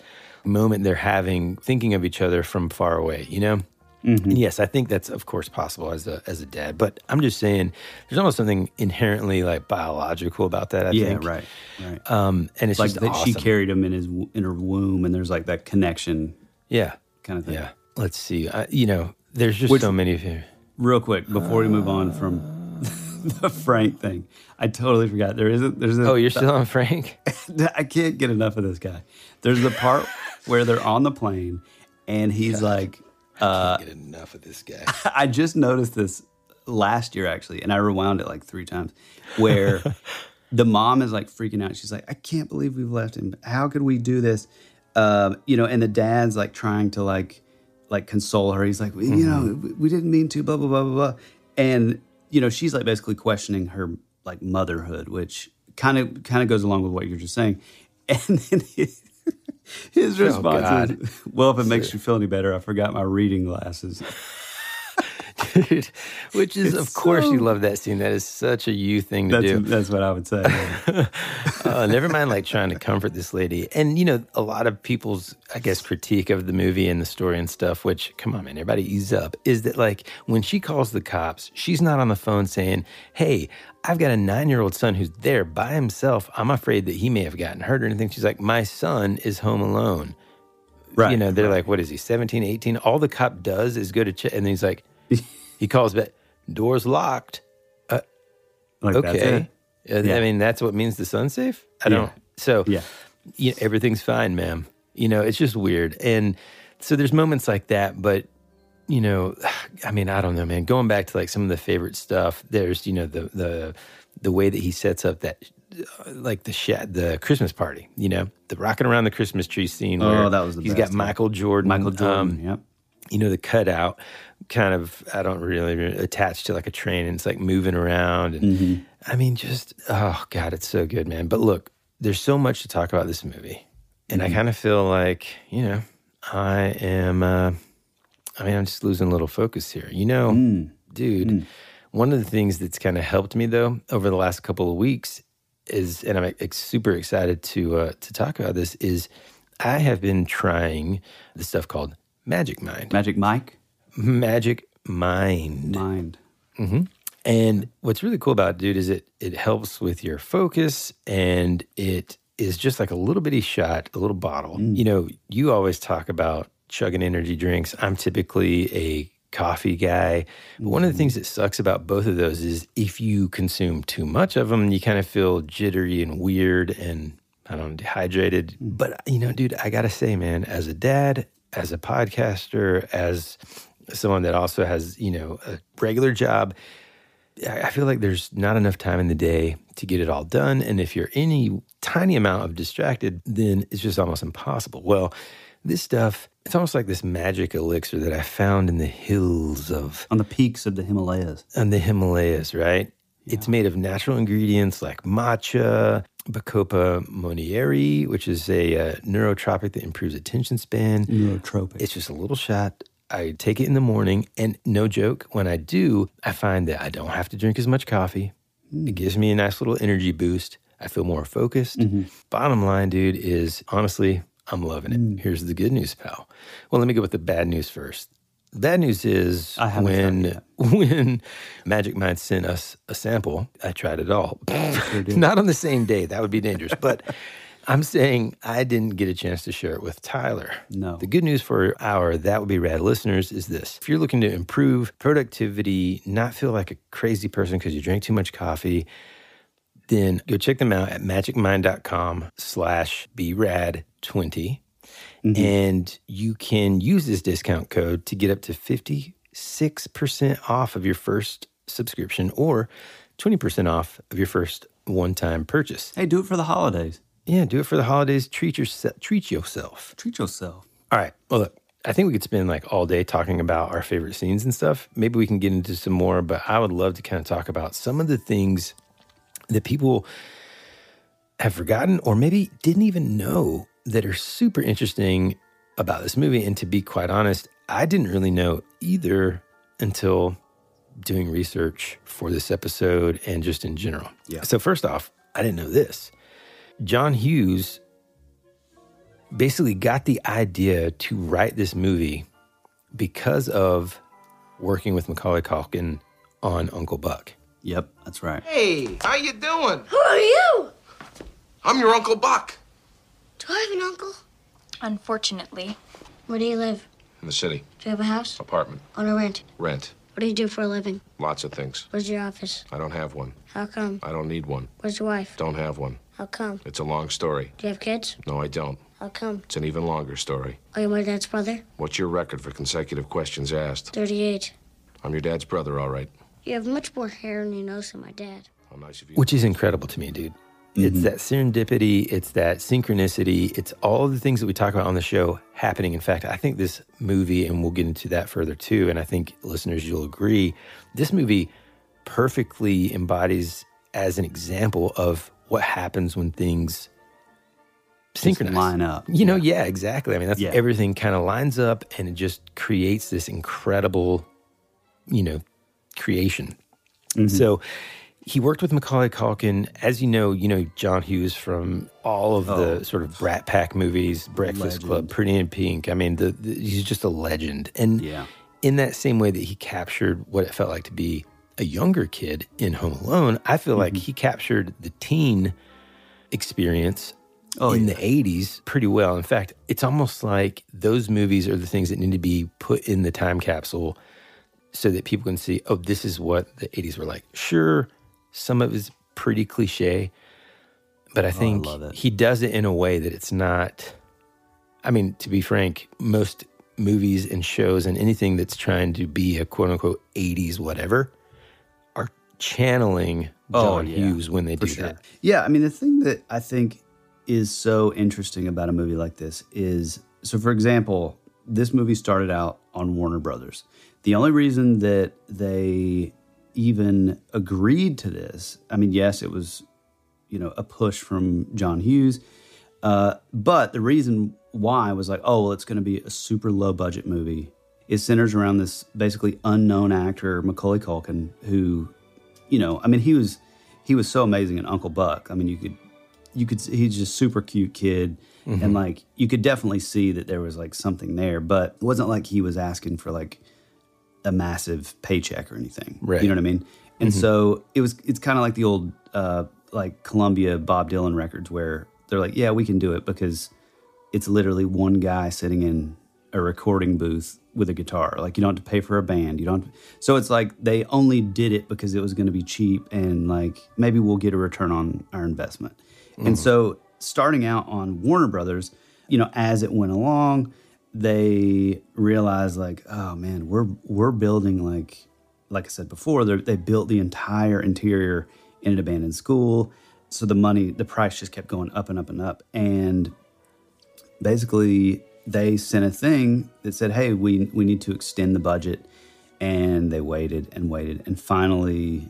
moment they're having, thinking of each other from far away, you know? Mm-hmm. And yes, I think that's, of course, possible as a as a dad. But I'm just saying there's almost something inherently, like, biological about that, I yeah, think. Yeah, right, right. Um, and it's like just that awesome. She carried him in, his, in her womb, and there's, like, that connection. Yeah. Kind of thing. Yeah. Let's see. I, you know, there's just Which, so many of you. Real quick, before we move on from the Frank thing, I totally forgot. There isn't. There's a, oh, you're still on Frank? I can't get enough of this guy. There's the part where they're on the plane, and he's God, like, I can't uh, get enough of this guy. I just noticed this last year, actually, and I rewound it like three times, where the mom is like freaking out. She's like, I can't believe we've left him. How could we do this? Um, you know, and the dad's like trying to like, like console her. He's like, mm-hmm. you know, we, we didn't mean to, blah, blah, blah, blah, blah. And, you know, she's like basically questioning her like motherhood, which kind of kind of goes along with what you're just saying. And then his, his response oh, is, well, if it makes you feel any better, I forgot my reading glasses. Dude, which is, it's of course, so, you love that scene. That is such a you thing to that's, do. That's what I would say. uh, never mind, like, trying to comfort this lady. And, you know, a lot of people's, I guess, critique of the movie and the story and stuff, which, come on, man, everybody ease up, is that, like, when she calls the cops, she's not on the phone saying, hey, I've got a nine-year-old son who's there by himself. I'm afraid that he may have gotten hurt or anything. She's like, my son is home alone. Right. You know, they're right. like, what is he, seventeen, eighteen? All the cop does is go to check. And then he's like, he calls back, door's locked. Uh, like okay. That's it? I Yeah. mean, that's what means the son's safe? I yeah. don't. So, yeah. you know, everything's fine, ma'am. You know, it's just weird. And so there's moments like that, but, you know, I mean, I don't know, man. Going back to like some of the favorite stuff, there's, you know, the the the way that he sets up that, uh, like the sh- the Christmas party, you know, the rocking around the Christmas tree scene. Oh, where that was the he's best. got Michael Jordan. Michael Jordan, um, yep. You know, the cutout kind of, I don't really, attached to like a train, and it's like moving around. And mm-hmm. I mean, just, oh God, it's so good, man. But look, there's so much to talk about this movie. And mm-hmm. I kind of feel like, you know, I am, uh, I mean, I'm just losing a little focus here. You know, mm. dude, mm. one of the things that's kind of helped me, though, over the last couple of weeks is, and I'm ex- super excited to uh, to talk about this, is I have been trying this stuff called Magic Mind. Magic Mike? Magic Mind. Mind. Mm-hmm. And what's really cool about it, dude, is it it helps with your focus, and it is just like a little bitty shot, a little bottle. Mm. You know, you always talk about chugging energy drinks. I'm typically a coffee guy. But one of the things that sucks about both of those is if you consume too much of them, you kind of feel jittery and weird and, I don't know, dehydrated. But, you know, dude, I got to say, man, as a dad, as a podcaster, as someone that also has, you know, a regular job, I feel like there's not enough time in the day to get it all done. And if you're any tiny amount of distracted, then it's just almost impossible. Well, this stuff, it's almost like this magic elixir that I found in the hills of... On the peaks of the Himalayas. On the Himalayas, right? Yeah. It's made of natural ingredients like matcha, Bacopa monnieri, which is a uh, neurotropic that improves attention span. Neurotropic. It's just a little shot. I take it in the morning, and no joke, when I do, I find that I don't have to drink as much coffee. Mm. It gives me a nice little energy boost. I feel more focused. Mm-hmm. Bottom line, dude, is honestly, I'm loving it. Mm. Here's the good news, pal. Well, let me go with the bad news first. The bad news is when when Magic Mind sent us a sample, I tried it all. Not on the same day. That would be dangerous. But I'm saying I didn't get a chance to share it with Tyler. No. The good news for our That Would Be Rad listeners is this. If you're looking to improve productivity, not feel like a crazy person because you drank too much coffee, then go check them out at magicmind.com slash brad20. Mm-hmm. And you can use this discount code to get up to fifty-six percent off of your first subscription or twenty percent off of your first one-time purchase. Hey, do it for the holidays. Yeah, do it for the holidays. Treat, yourse- treat yourself. Treat yourself. All right. Well, look, I think we could spend like all day talking about our favorite scenes and stuff. Maybe we can get into some more, but I would love to kind of talk about some of the things that people have forgotten or maybe didn't even know that are super interesting about this movie. And to be quite honest, I didn't really know either until doing research for this episode and just in general. Yeah. So first off, I didn't know this. John Hughes basically got the idea to write this movie because of working with Macaulay Culkin on Uncle Buck. Yep, that's right. Hey, how you doing? Who are you? I'm your Uncle Buck. Do I have an uncle? Unfortunately. Where do you live? In the city. Do you have a house? Apartment. On a rent? Rent. What do you do for a living? Lots of things. Where's your office? I don't have one. How come? I don't need one. Where's your wife? Don't have one. How come? It's a long story. Do you have kids? No, I don't. How come? It's an even longer story. Are you my dad's brother? What's your record for consecutive questions asked? thirty-eight. I'm your dad's brother, all right. You have much more hair on your nose than my dad. How nice of you. Which is incredible to me, dude. Mm-hmm. It's that serendipity, it's that synchronicity, it's all the things that we talk about on the show happening. In fact, I think this movie, and we'll get into that further too, and I think listeners, you'll agree, this movie perfectly embodies as an example of what happens when things synchronize. Just line up. You know, yeah, yeah exactly. I mean, that's yeah. everything kind of lines up and it just creates this incredible, you know, creation. Mm-hmm. So he worked with Macaulay Culkin. As you know, you know John Hughes from all of oh. the sort of Brat Pack movies, Breakfast legend. Club, Pretty in Pink. I mean, the, the, he's just a legend. And yeah. in that same way that he captured what it felt like to be a younger kid in Home Alone, I feel mm-hmm. like he captured the teen experience oh, in yeah. the eighties pretty well. In fact, it's almost like those movies are the things that need to be put in the time capsule so that people can see, oh, this is what the eighties were like. Sure, some of it is pretty cliche, but I think oh, I he does it in a way that it's not, I mean, to be frank, most movies and shows and anything that's trying to be a quote-unquote eighties whatever are channeling John oh, yeah, Hughes when they do sure. that. Yeah, I mean, the thing that I think is so interesting about a movie like this is, so for example, this movie started out on Warner Brothers. The only reason that they even agreed to this, I mean, yes, it was, you know, a push from John Hughes, uh, but the reason why was like, oh, well, it's going to be a super low budget movie. It centers around this basically unknown actor, Macaulay Culkin, who, you know, I mean, he was he was so amazing in Uncle Buck. I mean, you could you could he's just super cute kid, mm-hmm. and like you could definitely see that there was like something there, but it wasn't like he was asking for like a massive paycheck or anything. Right. You know what I mean? And mm-hmm. so it was. It's kind of like the old uh, like Columbia Bob Dylan records where they're like, yeah, we can do it because it's literally one guy sitting in a recording booth with a guitar. Like you don't have to pay for a band. You don't. So it's like they only did it because it was going to be cheap and like maybe we'll get a return on our investment. Mm. And so starting out on Warner Brothers, you know, as it went along, they realized like, oh man, we're we're building like like I said before, they built the entire interior in an abandoned school. So the money, the price just kept going up and up and up. And basically they sent a thing that said, hey, we we need to extend the budget. And they waited and waited. And finally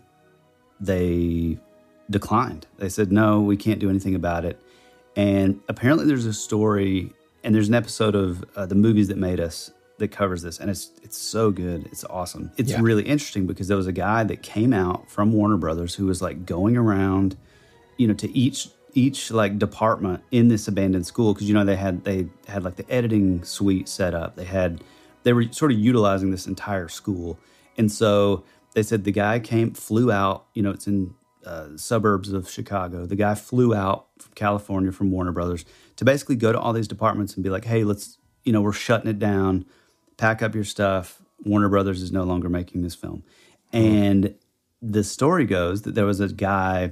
they declined. They said, no, we can't do anything about it. And apparently there's a story, and there's an episode of uh, The Movies That Made Us that covers this. And it's it's so good. It's awesome. It's yeah. really interesting because there was a guy that came out from Warner Brothers who was like going around, you know, to each each like department in this abandoned school, because you know they had they had like the editing suite set up. They had they were sort of utilizing this entire school, and so they said the guy came flew out. You know, it's in uh, suburbs of Chicago. The guy flew out from California from Warner Brothers to basically go to all these departments and be like, hey, let's you know we're shutting it down. Pack up your stuff. Warner Brothers is no longer making this film, and the story goes that there was a guy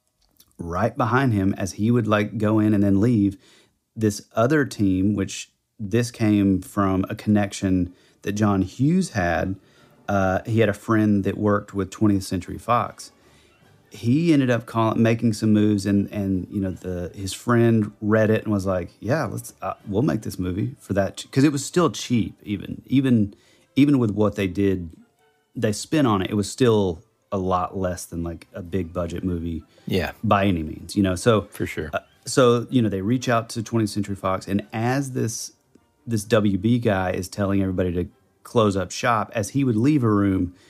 right behind him as he would like go in and then leave. This other team, which this came from a connection that John Hughes had. Uh, he had a friend that worked with twentieth Century Fox. He ended up calling, making some moves, and and you know the his friend read it and was like, "Yeah, let's uh, we'll make this movie for that," because it was still cheap, even even even with what they did, they spent on it. It was still a lot less than like a big budget movie, yeah, by any means, you know. So for sure. Uh, so you know they reach out to twentieth Century Fox, and as this this W B guy is telling everybody to close up shop, as he would leave a room,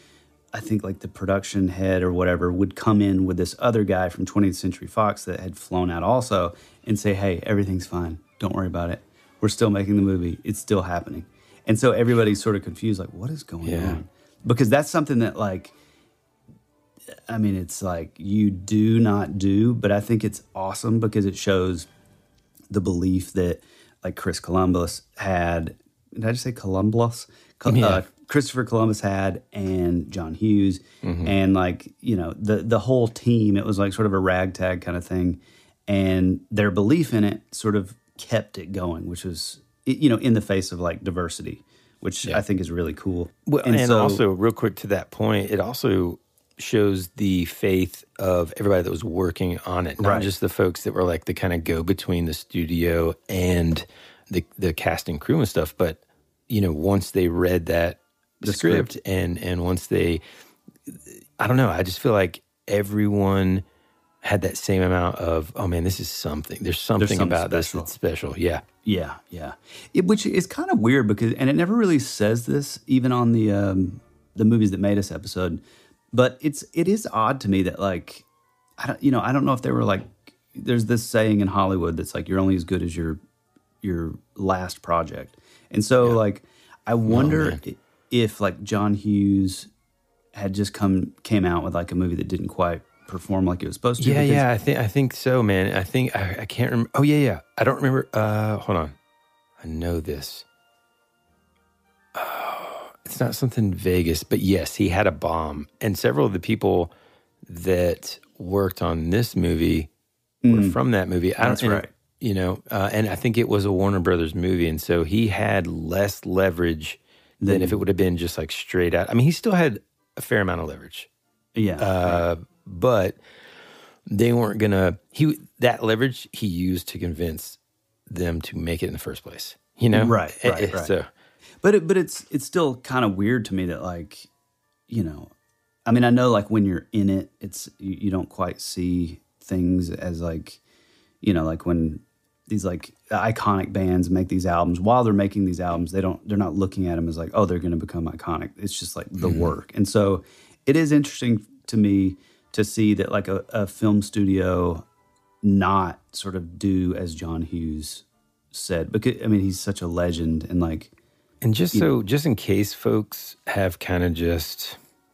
I think like the production head or whatever would come in with this other guy from twentieth Century Fox that had flown out also and say, hey, everything's fine. Don't worry about it. We're still making the movie. It's still happening. And so everybody's sort of confused, like, what is going yeah. on? Because that's something that, like, I mean, it's like you do not do, but I think it's awesome because it shows the belief that, like, Chris Columbus had. Did I just say Columbus? Col- yeah. uh, Christopher Columbus had, and John Hughes, mm-hmm. and, like, you know, the the whole team. It was like sort of a ragtag kind of thing, and their belief in it sort of kept it going, which was, you know, in the face of like diversity, which yeah. I think is really cool. Well, and, and so, also, real quick to that point, it also shows the faith of everybody that was working on it, not right. just the folks that were like the kind of go between the studio and the the cast and crew and stuff. But you know, once they read that the script, script and and once they, I don't know, I just feel like everyone had that same amount of, oh man, this is something. There's something, There's something about special. this that's special. Yeah. Yeah, yeah. It, which is kind of weird because, and it never really says this, even on the um, the movies that made us episode. But it's it is odd to me that, like, I don't, you know, I don't know if they were like, there's this saying in Hollywood that's like, you're only as good as your your last project. And so, yeah. like, I wonder oh, if like John Hughes had just come came out with like a movie that didn't quite perform like it was supposed to. Yeah, yeah, I think I think so, man. I think I, I can't remember. Oh yeah, yeah. I don't remember. Uh, hold on, I know this. Oh, it's not something Vegas, but yes, he had a bomb, and several of the people that worked on this movie were mm. from that movie. I That's don't, right. And, you know, uh, and I think it was a Warner Brothers movie, and so he had less leverage than mm. if it would have been just like straight out. I mean, he still had a fair amount of leverage. Yeah. Uh, right. But they weren't gonna. He that leverage he used to convince them to make it in the first place. You know, right, right, right. So, but it, but it's it's still kind of weird to me that, like, you know, I mean, I know like when you're in it, it's you, you don't quite see things as like, you know, like when these like iconic bands make these albums. While they're making these albums, they don't they're not looking at them as like, oh, they're going to become iconic. It's just like the mm-hmm. work, and so it is interesting to me to see that like a, a film studio not sort of do as John Hughes said, because I mean he's such a legend, and like, and just so know, just in case folks have kind of just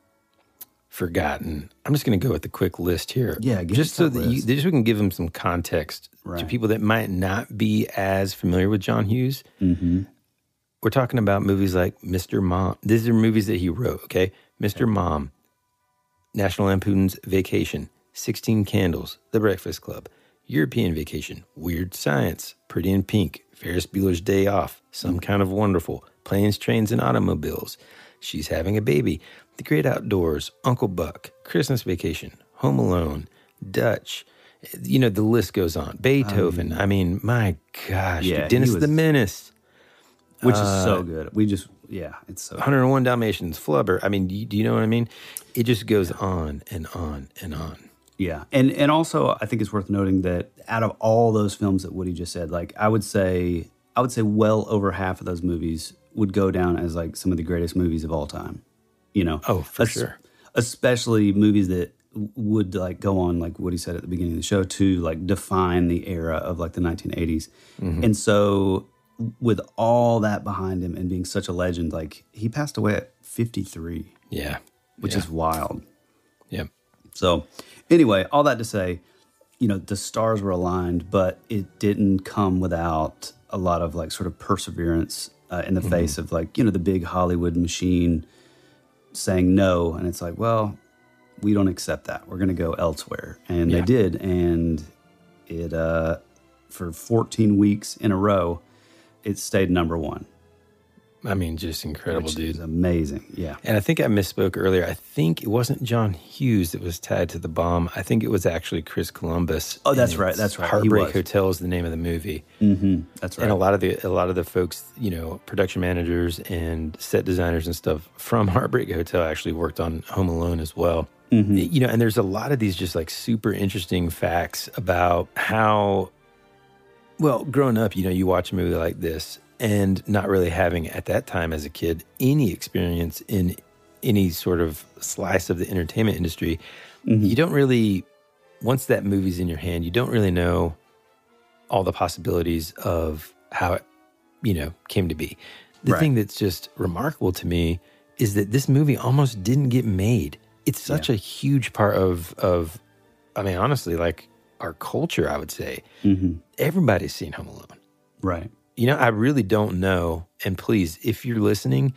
forgotten, I'm just going to go with the quick list here. Yeah, just so that you, just so we can give them some context right. to people that might not be as familiar with John Hughes. Mm-hmm. We're talking about movies like Mister Mom. These are movies that he wrote. Okay, Mister Okay. Mom. National Lampoon's Vacation, sixteen Candles, The Breakfast Club, European Vacation, Weird Science, Pretty in Pink, Ferris Bueller's Day Off, Some Kind of Wonderful, Planes, Trains, and Automobiles, She's Having a Baby, The Great Outdoors, Uncle Buck, Christmas Vacation, Home Alone, Dutch. You know, the list goes on. Beethoven. Um, I mean, my gosh. Yeah, Dennis was, the Menace. Which uh, is so good. We just, yeah, it's so one oh one Dalmatians, Flubber. I mean, do you, do you know what I mean? It just goes on and on and on. Yeah. And and also I think it's worth noting that out of all those films that Woody just said, like I would say I would say well over half of those movies would go down as like some of the greatest movies of all time. You know? Oh, for es- sure. Especially movies that would like go on, like Woody said at the beginning of the show, to like define the era of like the nineteen eighties. Mm-hmm. And so with all that behind him and being such a legend, like he passed away at fifty-three. Yeah. Which yeah. is wild. Yep. So anyway, all that to say, you know, the stars were aligned, but it didn't come without a lot of like sort of perseverance uh, in the mm-hmm. face of like, you know, the big Hollywood machine saying no. And it's like, well, we don't accept that. We're going to go elsewhere. And yeah. they did. And it, uh, for fourteen weeks in a row, it stayed number one. I mean, just incredible, Which dude. Is amazing, yeah. And I think I misspoke earlier. I think it wasn't John Hughes that was tied to the bomb. I think it was actually Chris Columbus. Oh, that's right. That's right. Heartbreak Hotel is the name of the movie. Mm-hmm. That's right. And a lot of the a lot of the folks, you know, production managers and set designers and stuff from Heartbreak Hotel actually worked on Home Alone as well. Mm-hmm. You know, and there's a lot of these just like super interesting facts about how, well, growing up, you know, you watch a movie like this and not really having at that time as a kid any experience in any sort of slice of the entertainment industry, Mm-hmm. you don't really, once that movie's in your hand, you don't really know all the possibilities of how it, you know, came to be. The Right. thing that's just remarkable to me is that this movie almost didn't get made. It's such Yeah. a huge part of, of, I mean, honestly, like our culture, I would say. Mm-hmm. Everybody's seen Home Alone. Right. You know, I really don't know. And please, if you're listening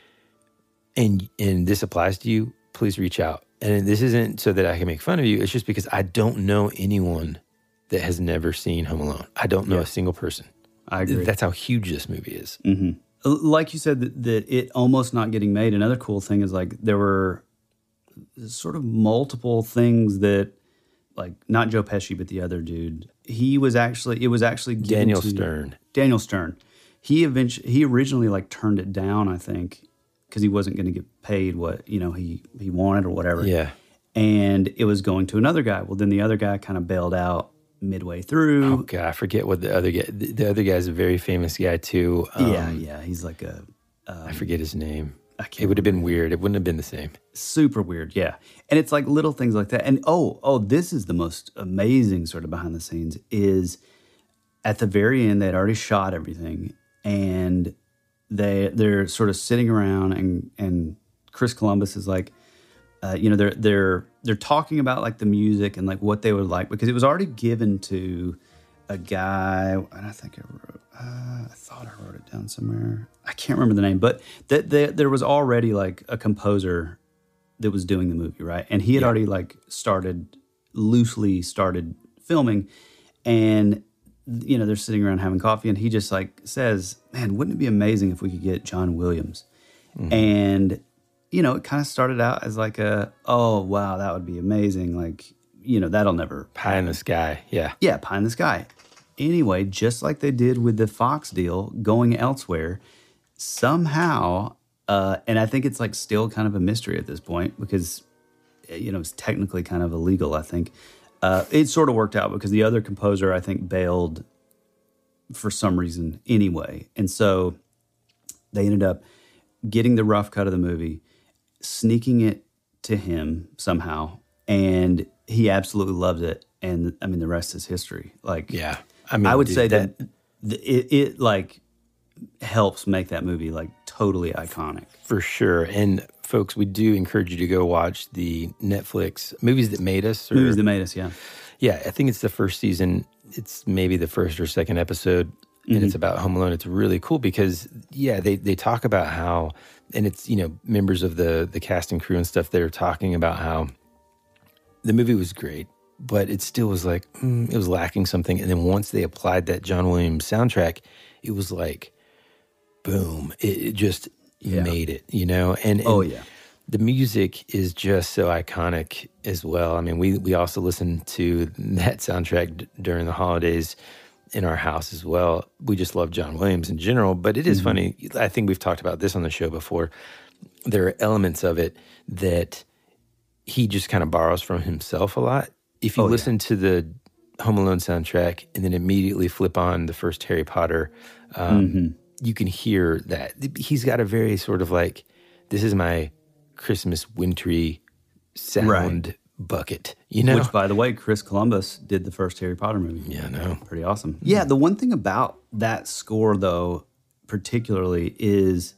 and and this applies to you, please reach out. And this isn't so that I can make fun of you. It's just because I don't know anyone that has never seen Home Alone. I don't know Yeah. a single person. I agree. That's how huge this movie is. Mm-hmm. Like you said, that, that it almost not getting made. Another cool thing is like there were sort of multiple things that, like not Joe Pesci, but the other dude. He was actually it was actually given Daniel to- Stern. Daniel Stern. He eventually he originally like turned it down, I think, because he wasn't going to get paid what you know he he wanted or whatever. Yeah. And it was going to another guy. Well, then the other guy kind of bailed out midway through. Oh God, I forget what the other guy. The, the other guy's a very famous guy too. yeah, Um, yeah, he's like a. Um, I forget his name. I can't It would have been weird. It wouldn't have been the same. Super weird, yeah. And it's like little things like that. And oh, oh, this is the most amazing sort of behind the scenes is at the very end they'd already shot everything and they they're sort of sitting around and and Chris Columbus is like uh, you know they're they're they're talking about like the music and like what they would like because it was already given to a guy and I think I wrote uh, I thought I wrote it down somewhere. I can't remember the name, but th- th- there was already like a composer that was doing the movie, right? And he had Yeah. already like started loosely started filming, and you know they're sitting around having coffee, and he just like says, "Man, wouldn't it be amazing if we could get John Williams?" Mm-hmm. And you know, it kind of started out as like a, "Oh wow, that would be amazing!" Like you know, that'll never Pie in the sky. Yeah. yeah, pie in the sky. Anyway, just like they did with the Fox deal, going elsewhere, somehow, uh, and I think it's like still kind of a mystery at this point because, you know, it's technically kind of illegal, I think. Uh, it sort of worked out because the other composer, I think, bailed for some reason anyway. And so they ended up getting the rough cut of the movie, sneaking it to him somehow, and he absolutely loved it. And I mean, the rest is history. Like, Yeah. I mean, I would dude, say that, th- it, it like helps make that movie like totally iconic. For sure. And folks, we do encourage you to go watch the Netflix Movies That Made Us. Or, Movies That Made Us, yeah. Yeah, I think it's the first season. It's maybe the first or second episode, and Mm-hmm. it's about Home Alone. It's really cool because, yeah, they, they talk about how, and it's, you know, members of the, the cast and crew and stuff, they're talking about how the movie was great, but it still was like, mm, it was lacking something. And then once they applied that John Williams soundtrack, it was like, boom, it, it just Yeah. made it, you know? And, and Oh, yeah. the music is just so iconic as well. I mean, we, we also listened to that soundtrack d- during the holidays in our house as well. We just love John Williams in general, but it is Mm-hmm. funny. I think we've talked about this on the show before. There are elements of it that he just kind of borrows from himself a lot. If you Oh, yeah. listen to the Home Alone soundtrack and then immediately flip on the first Harry Potter, um, Mm-hmm. you can hear that. He's got a very sort of like, this is my Christmas wintry sound Right. bucket, you know? Which, by the way, Chris Columbus did the first Harry Potter movie. Yeah, I know. Pretty awesome. Yeah, the one thing about that score, though, particularly, is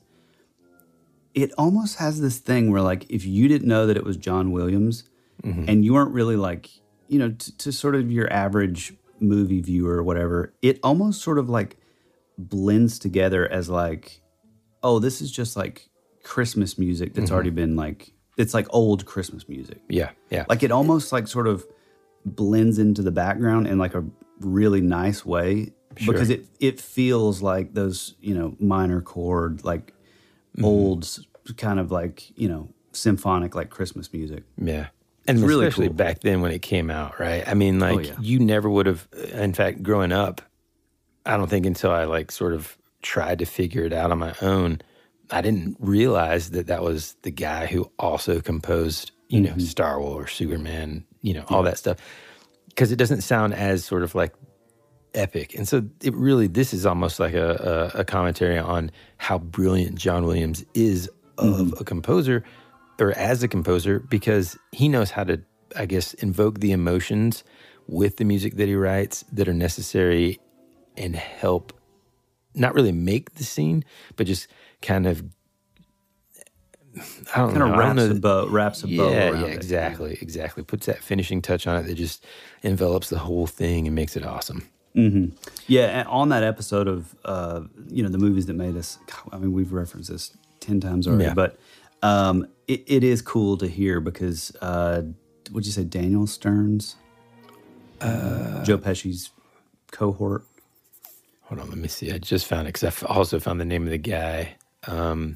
it almost has this thing where, like, if you didn't know that it was John Williams Mm-hmm. and you weren't really, like, you know, t- to sort of your average movie viewer or whatever, it almost sort of, like, blends together as, like, oh, this is just, like, Christmas music that's Mm-hmm. already been, like, it's like old Christmas music. Yeah, yeah. Like it almost like sort of blends into the background in like a really nice way Sure. because it it feels like those, you know, minor chord, like Mm-hmm. old s- kind of like, you know, symphonic like Christmas music. Yeah. And It's really especially cool. back then when it came out, right? I mean, like, Oh, yeah. you never would have, in fact, growing up, I don't think until I, like, sort of tried to figure it out on my own, I didn't realize that that was the guy who also composed, you know, Mm-hmm. Star Wars, Superman, you know, all that stuff. Because it doesn't sound as sort of like epic. And so it really, this is almost like a, a, a commentary on how brilliant John Williams is of Mm-hmm. a composer, or as a composer, because he knows how to, I guess, invoke the emotions with the music that he writes that are necessary and help not really make the scene, but just kind of, I don't kind know. of I don't wraps know. a bow, wraps a yeah, bow yeah, around it. exactly, exactly. Puts that finishing touch on it that just envelops the whole thing and makes it awesome. Mm-hmm. Yeah, and on that episode of, uh, you know, the movies that made us, I mean, we've referenced this ten times already, Yeah. but um, it, it is cool to hear because, uh, what'd you say, Daniel Stearns? Uh, Joe Pesci's cohort. Hold on, let me see. I just found it because I also found the name of the guy. Um,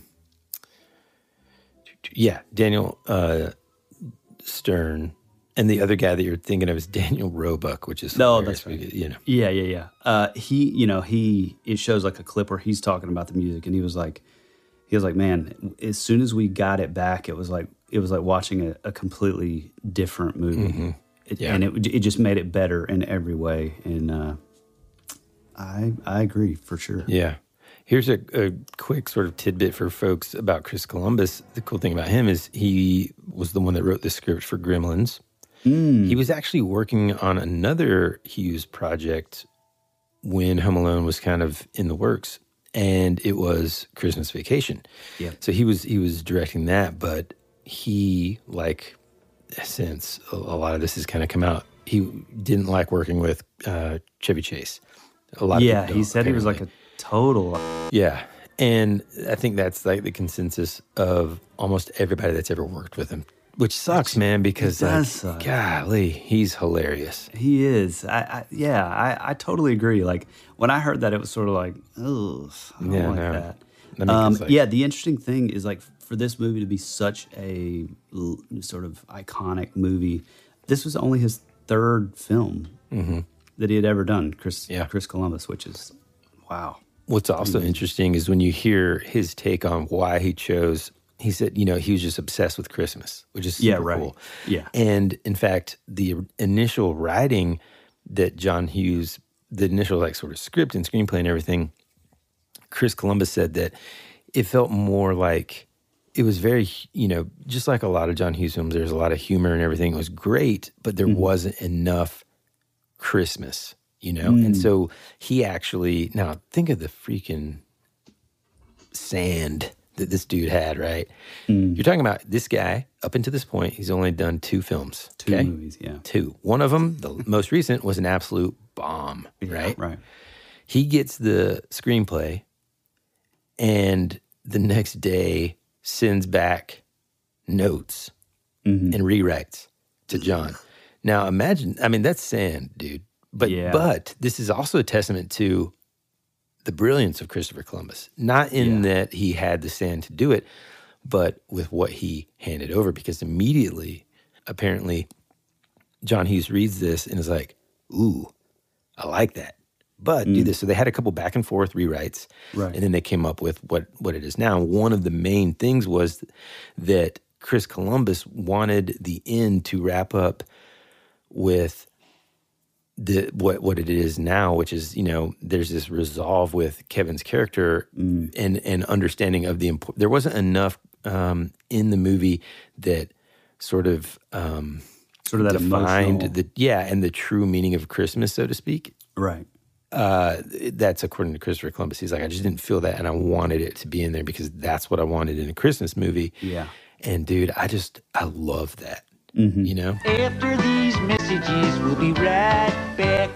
yeah, Daniel uh, Stern. And the other guy that you're thinking of is Daniel Roebuck, which is no, that's right. Because, you know, yeah, yeah, yeah. Uh, he, you know, he it shows like a clip where he's talking about the music, and he was like, he was like, man, as soon as we got it back, it was like it was like watching a, a completely different movie, Mm-hmm. it, Yeah. and it it just made it better in every way. And uh, I I agree for sure. Yeah. Here's a, a quick sort of tidbit for folks about Chris Columbus. The cool thing about him is he was the one that wrote the script for Gremlins. Mm. He was actually working on another Hughes project when Home Alone was kind of in the works, and it was Christmas Vacation. Yeah. So he was he was directing that, but he, like, since a, a lot of this has kind of come out, he didn't like working with uh, Chevy Chase. A lot. Yeah, of people he don't, said he was like apparently. a total. Yeah. And I think that's like the consensus of almost everybody that's ever worked with him, which sucks, man, because it like, does suck. golly, he's hilarious. He is. I, I yeah, I, I totally agree. Like when I heard that, it was sort of like, oh, I don't Yeah, like no. that. I mean, Um, 'cause, like- yeah, the interesting thing is like for this movie to be such a l- sort of iconic movie, this was only his third film Mhm. that he had ever done. Chris Yeah. Chris Columbus, which is wow. What's also Amazing. interesting is when you hear his take on why he chose, he said, you know, he was just obsessed with Christmas, which is super Yeah, right. cool. Yeah. And in fact, the initial writing that John Hughes, the initial like sort of script and screenplay and everything, Chris Columbus said that it felt more like it was very, you know, just like a lot of John Hughes films, there's a lot of humor and everything. It was great, but there Mhm. wasn't enough Christmas, you know? Mm. And so he actually, now think of the freaking sand that this dude had, right? Mm. You're talking about this guy, up until this point, he's only done two films. Two okay? movies, yeah. Two. One of them, the most recent, was an absolute bomb, Yeah, right? right. He gets the screenplay and the next day sends back notes Mhm. and rewrites to John. Now imagine, I mean, that's sand, dude. But Yeah. but this is also a testament to the brilliance of Christopher Columbus. Not in Yeah. that he had the sand to do it, but with what he handed over. Because immediately, apparently, John Hughes reads this and is like, ooh, I like that. But do Mm. this. So they had a couple back and forth rewrites. Right. And then they came up with what, what it is now. One of the main things was that Chris Columbus wanted the end to wrap up with the what what it is now, which is, you know, there's this resolve with Kevin's character Mm. and and understanding of the import. There wasn't enough um, in the movie that sort of um, Sort of that defined emotional- the yeah and the true meaning of Christmas, so to speak. Right. Uh, that's according to Christopher Columbus. He's like, I just didn't feel that, and I wanted it to be in there because that's what I wanted in a Christmas movie. Yeah. And dude, I just I love that. Mhm. You know. After these messages, we'll be right back.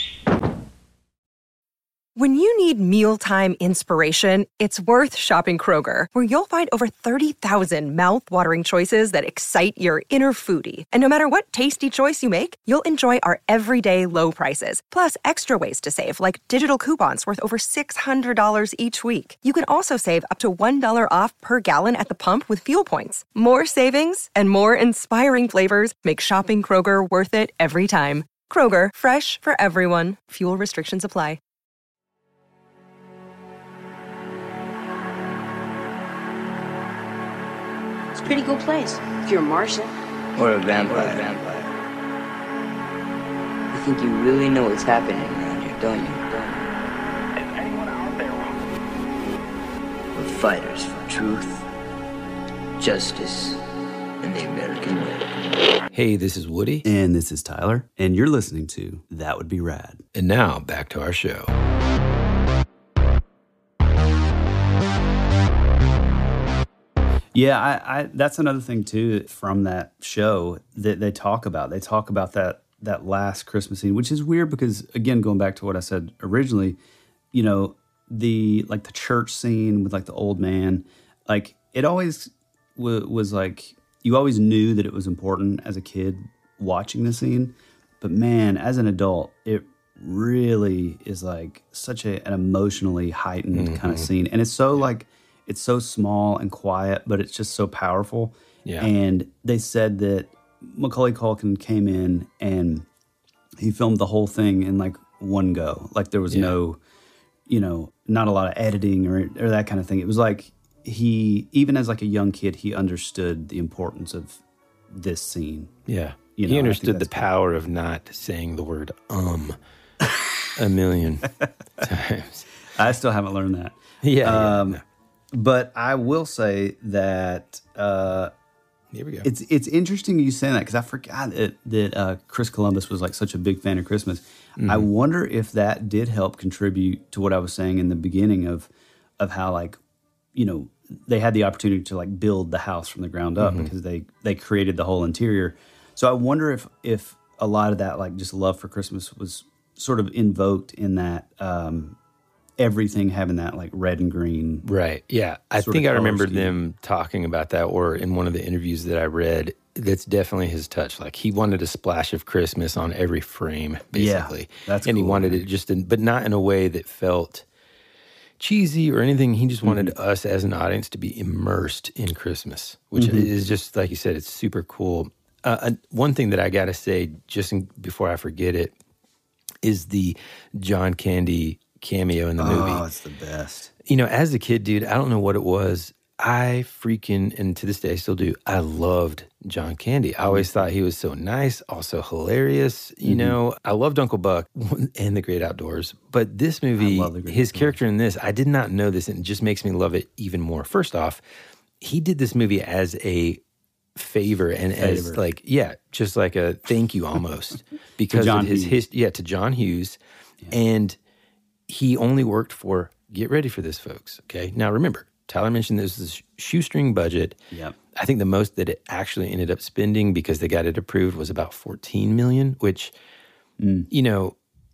When you need mealtime inspiration, it's worth shopping Kroger, where you'll find over thirty thousand mouth-watering choices that excite your inner foodie. And no matter what tasty choice you make, you'll enjoy our everyday low prices, plus extra ways to save, like digital coupons worth over six hundred dollars each week. You can also save up to one dollar off per gallon at the pump with fuel points. More savings and more inspiring flavors make shopping Kroger worth it every time. Kroger, fresh for everyone. Fuel restrictions apply. It's a pretty cool place if you're a Martian. Or a vampire. Or a vampire. You think you really know what's happening around here, don't you? Is anyone out there? We're fighters for truth, justice, than the American way. Hey, this is Woody. And this is Tyler. And you're listening to That Would Be Rad. And now, back to our show. Yeah, I, I, that's another thing, too, from that show that they talk about. They talk about that that last Christmas scene, which is weird because, again, going back to what I said originally, you know, the like the church scene with like the old man, like it always w- was like, you always knew that it was important as a kid watching the scene. But man, as an adult, it really is like such a, an emotionally heightened mm-hmm. kind of scene. And it's so yeah. like, it's so small and quiet, but it's just so powerful. Yeah. And they said that Macaulay Culkin came in and he filmed the whole thing in like one go. Like there was yeah. no, you know, not a lot of editing or or that kind of thing. It was like he, even as like a young kid, he understood the importance of this scene. Yeah. You know, he understood the power of not saying the word um a million times. I still haven't learned that. Yeah. Um, yeah no. But I will say that uh, here we go. It's it's interesting you saying that because I forgot that, that uh, Chris Columbus was like such a big fan of Christmas. Mm-hmm. I wonder if that did help contribute to what I was saying in the beginning of of how like, you know, they had the opportunity to like build the house from the ground up mm-hmm. because they they created the whole interior. So I wonder if if a lot of that like just love for Christmas was sort of invoked in that. Um, everything having that like red and green. Right. Yeah. I think I remember them talking about that, or in one of the interviews that I read, that's definitely his touch. Like he wanted a splash of Christmas on every frame, basically. Yeah, that's and cool, he wanted man. it just, in, but not in a way that felt cheesy or anything. He just wanted mm-hmm. us as an audience to be immersed in Christmas, which mm-hmm. is just, like you said, it's super cool. Uh, one thing that I got to say, just in, before I forget it, is the John Candy cameo in the movie. Oh, it's the best. You know, as a kid, dude, I don't know what it was. I freaking, and to this day I still do, I loved John Candy. I always thought he was so nice, also hilarious. You mm-hmm. know, I loved Uncle Buck and The Great Outdoors. But this movie, his Outdoors. character in this, I did not know this, and it just makes me love it even more. First off, he did this movie as a favor and favor. as like, yeah, just like a thank you almost. Because John of his, Hughes. his, yeah, to John Hughes. Yeah. And he only worked for, get ready for this, folks, okay? Now, remember, Tyler mentioned this is a shoestring budget. Yep. I think the most that it actually ended up spending because they got it approved was about fourteen million dollars, which, mm. you know,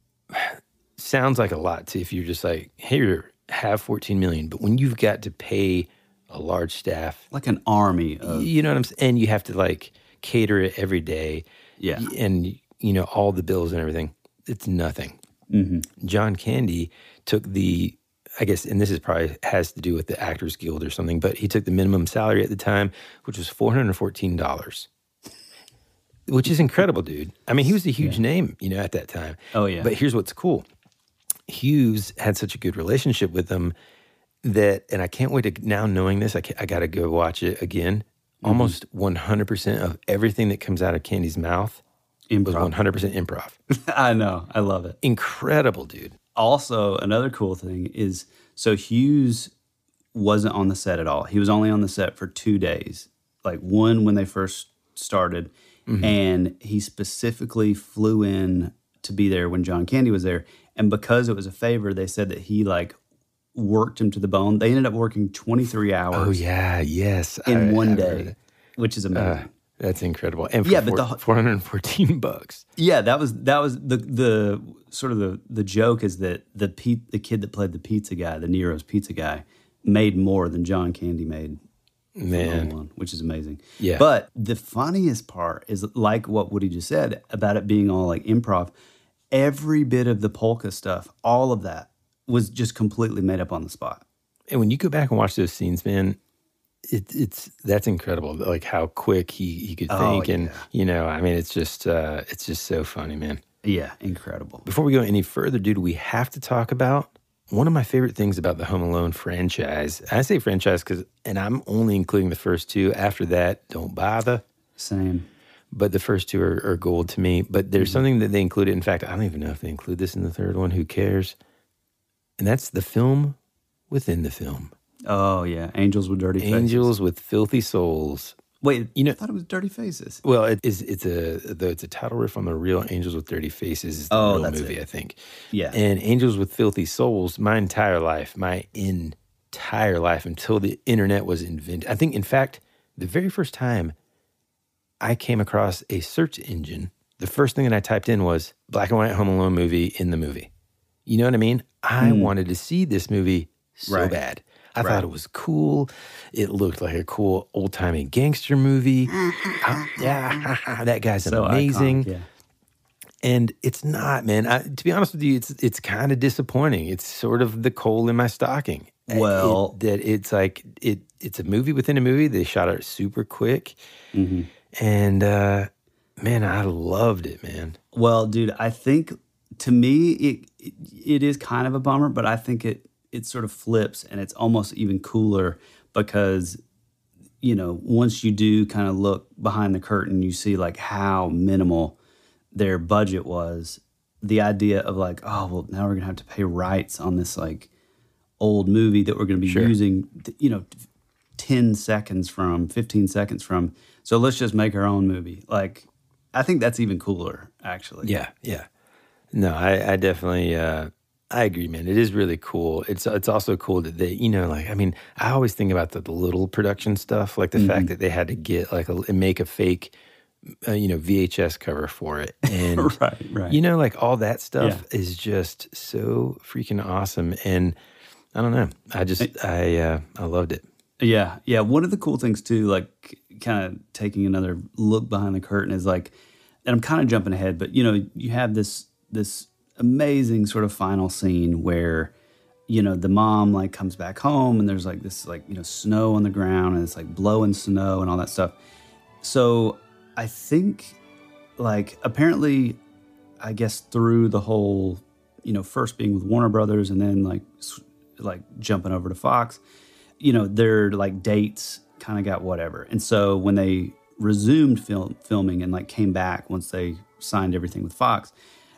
sounds like a lot to if you're just like, hey, have fourteen million dollars. But when you've got to pay a large staff. Like an army of... You know what I'm saying? And you have to, like, cater it every day. Yeah. And, you know, all the bills and everything. It's nothing. Mm-hmm. John Candy took the, I guess, and this is probably has to do with the Actors Guild or something, but he took the minimum salary at the time, which was four hundred fourteen dollars, which is incredible, dude. I mean, he was a huge yeah. name, you know, at that time. Oh, yeah. But here's what's cool. Hughes had such a good relationship with them that, and I can't wait to, now knowing this, I, I got to go watch it again. Mm-hmm. Almost one hundred percent of everything that comes out of Candy's mouth Improv. was one hundred percent improv. I know. I love it. Incredible, dude. Also, another cool thing is, so Hughes wasn't on the set at all. He was only on the set for two days. Like one when they first started, mm-hmm. and he specifically flew in to be there when John Candy was there. And because it was a favor, they said that he like worked him to the bone. They ended up working twenty-three hours. Oh, yeah. Yes. In I, one I day, which is amazing. Uh, That's incredible. And for yeah, four, but the, four hundred fourteen bucks. Yeah, that was that was the the sort of the the joke is that the pe- the kid that played the pizza guy, the Nero's pizza guy, made more than John Candy made. Man, one, which is amazing. Yeah. But the funniest part is like what Woody just said about it being all like improv. Every bit of the polka stuff, all of that was just completely made up on the spot. And when you go back and watch those scenes, man, it, it's that's incredible. Like how quick he, he could think, oh, yeah. and you know, I mean, it's just uh, it's just so funny, man. Yeah, incredible. Before we go any further, dude, we have to talk about one of my favorite things about the Home Alone franchise. I say franchise because, and I'm only including the first two. After that, don't bother. Same. But the first two are, are gold to me. But there's mm-hmm. something that they included. In fact, I don't even know if they include this in the third one. Who cares? And that's the film within the film. Oh, yeah. Angels with Dirty Faces. Angels with Filthy Souls. Wait, you know, I thought it was Dirty Faces. Well, it is. It's a though it's a title riff on the real Angels with Dirty Faces. Is the oh, real that's movie, it. I think. Yeah. And Angels with Filthy Souls. My entire life, my entire life until the internet was invented. I think, in fact, the very first time I came across a search engine, the first thing that I typed in was black and white Home Alone movie in the movie. You know what I mean? I mm. wanted to see this movie so right. bad. I right. thought it was cool. It looked like a cool old-timey gangster movie. uh, yeah, that guy's so amazing. Iconic, yeah. And it's not, man. I, to be honest with you, it's it's kind of disappointing. It's sort of the coal in my stocking. Well, it, that it's like it. It's a movie within a movie. They shot it super quick, mm-hmm. and uh, man, I loved it, man. Well, dude, I think to me it, it it is kind of a bummer, but I think it. it sort of flips and it's almost even cooler because, you know, once you do kind of look behind the curtain, you see like how minimal their budget was. The idea of like, oh, well, now we're going to have to pay rights on this like old movie that we're going to be sure. using, you know, ten seconds from, fifteen seconds from. So let's just make our own movie. Like, I think that's even cooler, actually. Yeah, yeah. No, I, I definitely... Uh, I agree, man. It is really cool. It's it's also cool that they, you know, like, I mean, I always think about the, the little production stuff, like the mm-hmm. fact that they had to get, like, a, make a fake, uh, you know, V H S cover for it. And, right, right. you know, like, all that stuff yeah. is just so freaking awesome. And I don't know. I just, I, uh, I loved it. Yeah, yeah. One of the cool things, too, like, kind of taking another look behind the curtain is, like, and I'm kind of jumping ahead, but, you know, you have this this amazing sort of final scene where, you know, the mom like comes back home and there's like this like, you know, snow on the ground and it's like blowing snow and all that stuff. So I think like apparently, I guess through the whole, you know, first being with Warner Brothers and then like, like jumping over to Fox, you know, their like dates kind of got whatever. And so when they resumed film, filming and like came back once they signed everything with Fox,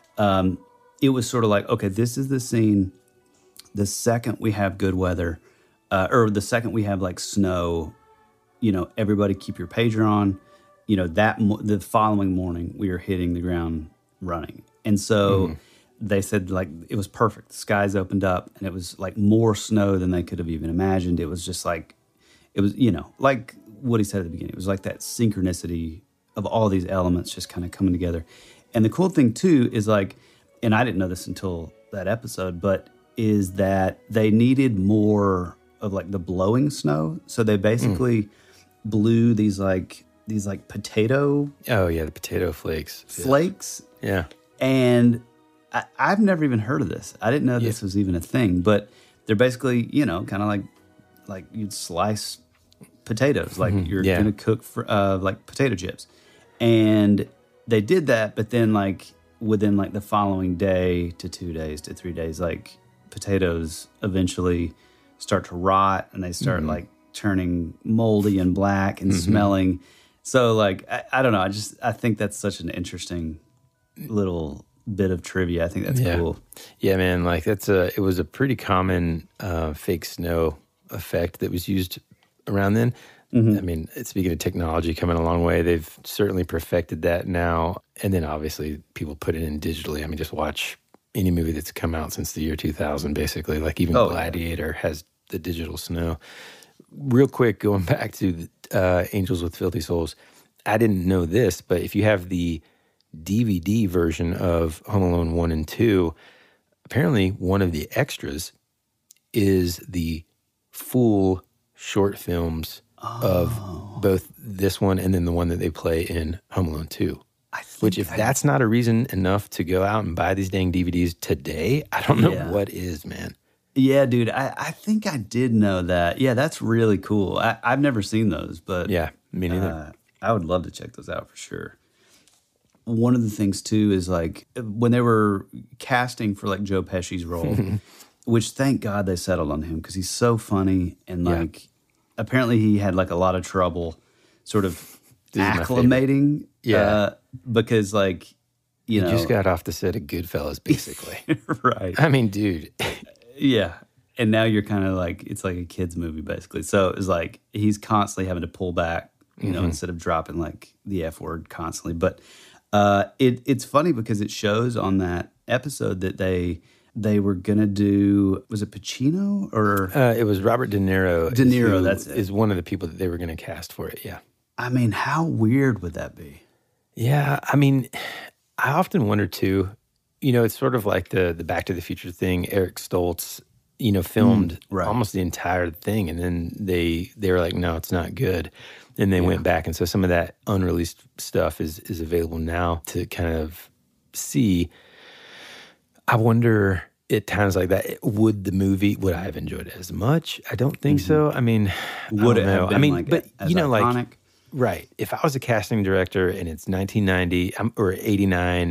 um, it was sort of like, okay, this is the scene. The second we have good weather, uh, or the second we have like snow, you know, everybody keep your pager on. You know, that mo- the following morning we are hitting the ground running. And so mm. they said like it was perfect. The skies opened up and it was like more snow than they could have even imagined. It was just like, it was, you know, like what he said at the beginning. It was like that synchronicity of all these elements just kind of coming together. And the cool thing too is like, and I didn't know this until that episode, but is that they needed more of like the blowing snow. So they basically mm. blew these like these like potato. Oh yeah, the potato flakes. Flakes. Yeah. And I, I've never even heard of this. I didn't know yeah. this was even a thing. But they're basically, you know, kind of like like you'd slice potatoes, like mm-hmm. you're yeah. gonna cook for uh, like potato chips, and they did that. But then like. Within like the following day to two days to three days, like potatoes eventually start to rot and they start mm-hmm. like turning moldy and black and mm-hmm. smelling. So like, I, I don't know. I just, I think that's such an interesting little bit of trivia. I think that's yeah. cool. Yeah, man. Like that's a, it was a pretty common uh, fake snow effect that was used around then. Mm-hmm. I mean, speaking of technology coming a long way, they've certainly perfected that now. And then obviously people put it in digitally. I mean, just watch any movie that's come out since the year two thousand, basically. Like even oh, Gladiator yeah. has the digital snow. Real quick, going back to uh, Angels with Filthy Souls, I didn't know this, but if you have the D V D version of Home Alone one and two, apparently one of the extras is the full short films oh. of both this one and then the one that they play in Home Alone two. Which, if I, that's not a reason enough to go out and buy these dang D V Ds today, I don't know yeah. what is, man. Yeah, dude, I, I think I did know that. Yeah, that's really cool. I, I've never seen those, but yeah, me neither. Uh, I would love to check those out for sure. One of the things too is like when they were casting for like Joe Pesci's role, which thank God they settled on him because he's so funny and like yeah. apparently he had like a lot of trouble sort of acclimating. Yeah, uh, because like you, you know, just got off the set of Goodfellas, basically. Right. I mean, dude. Yeah. And now you're kind of like, it's like a kid's movie, basically. So it's like he's constantly having to pull back you know, Mhm. instead of dropping like the F word constantly. But uh, it it's funny because it shows on that episode that they they were gonna do, was it Pacino or Uh, it was Robert De Niro. De is Niro, who that's it. is one of the people that they were going to cast for it. Yeah. I mean, how weird would that be? Yeah, I mean, I often wonder too. You know, it's sort of like the the Back to the Future thing. Eric Stoltz, you know, filmed Mm, right. almost the entire thing, and then they they were like, no, it's not good, and they went back, and so some of that unreleased stuff is is available now to kind of see. I wonder at times like that, would the movie, would I have enjoyed it as much? I don't think so. I mean, I Would don't it have know. been I mean, like but as you know, iconic? like, right. If I was a casting director and it's nineteen ninety um, or eighty-nine,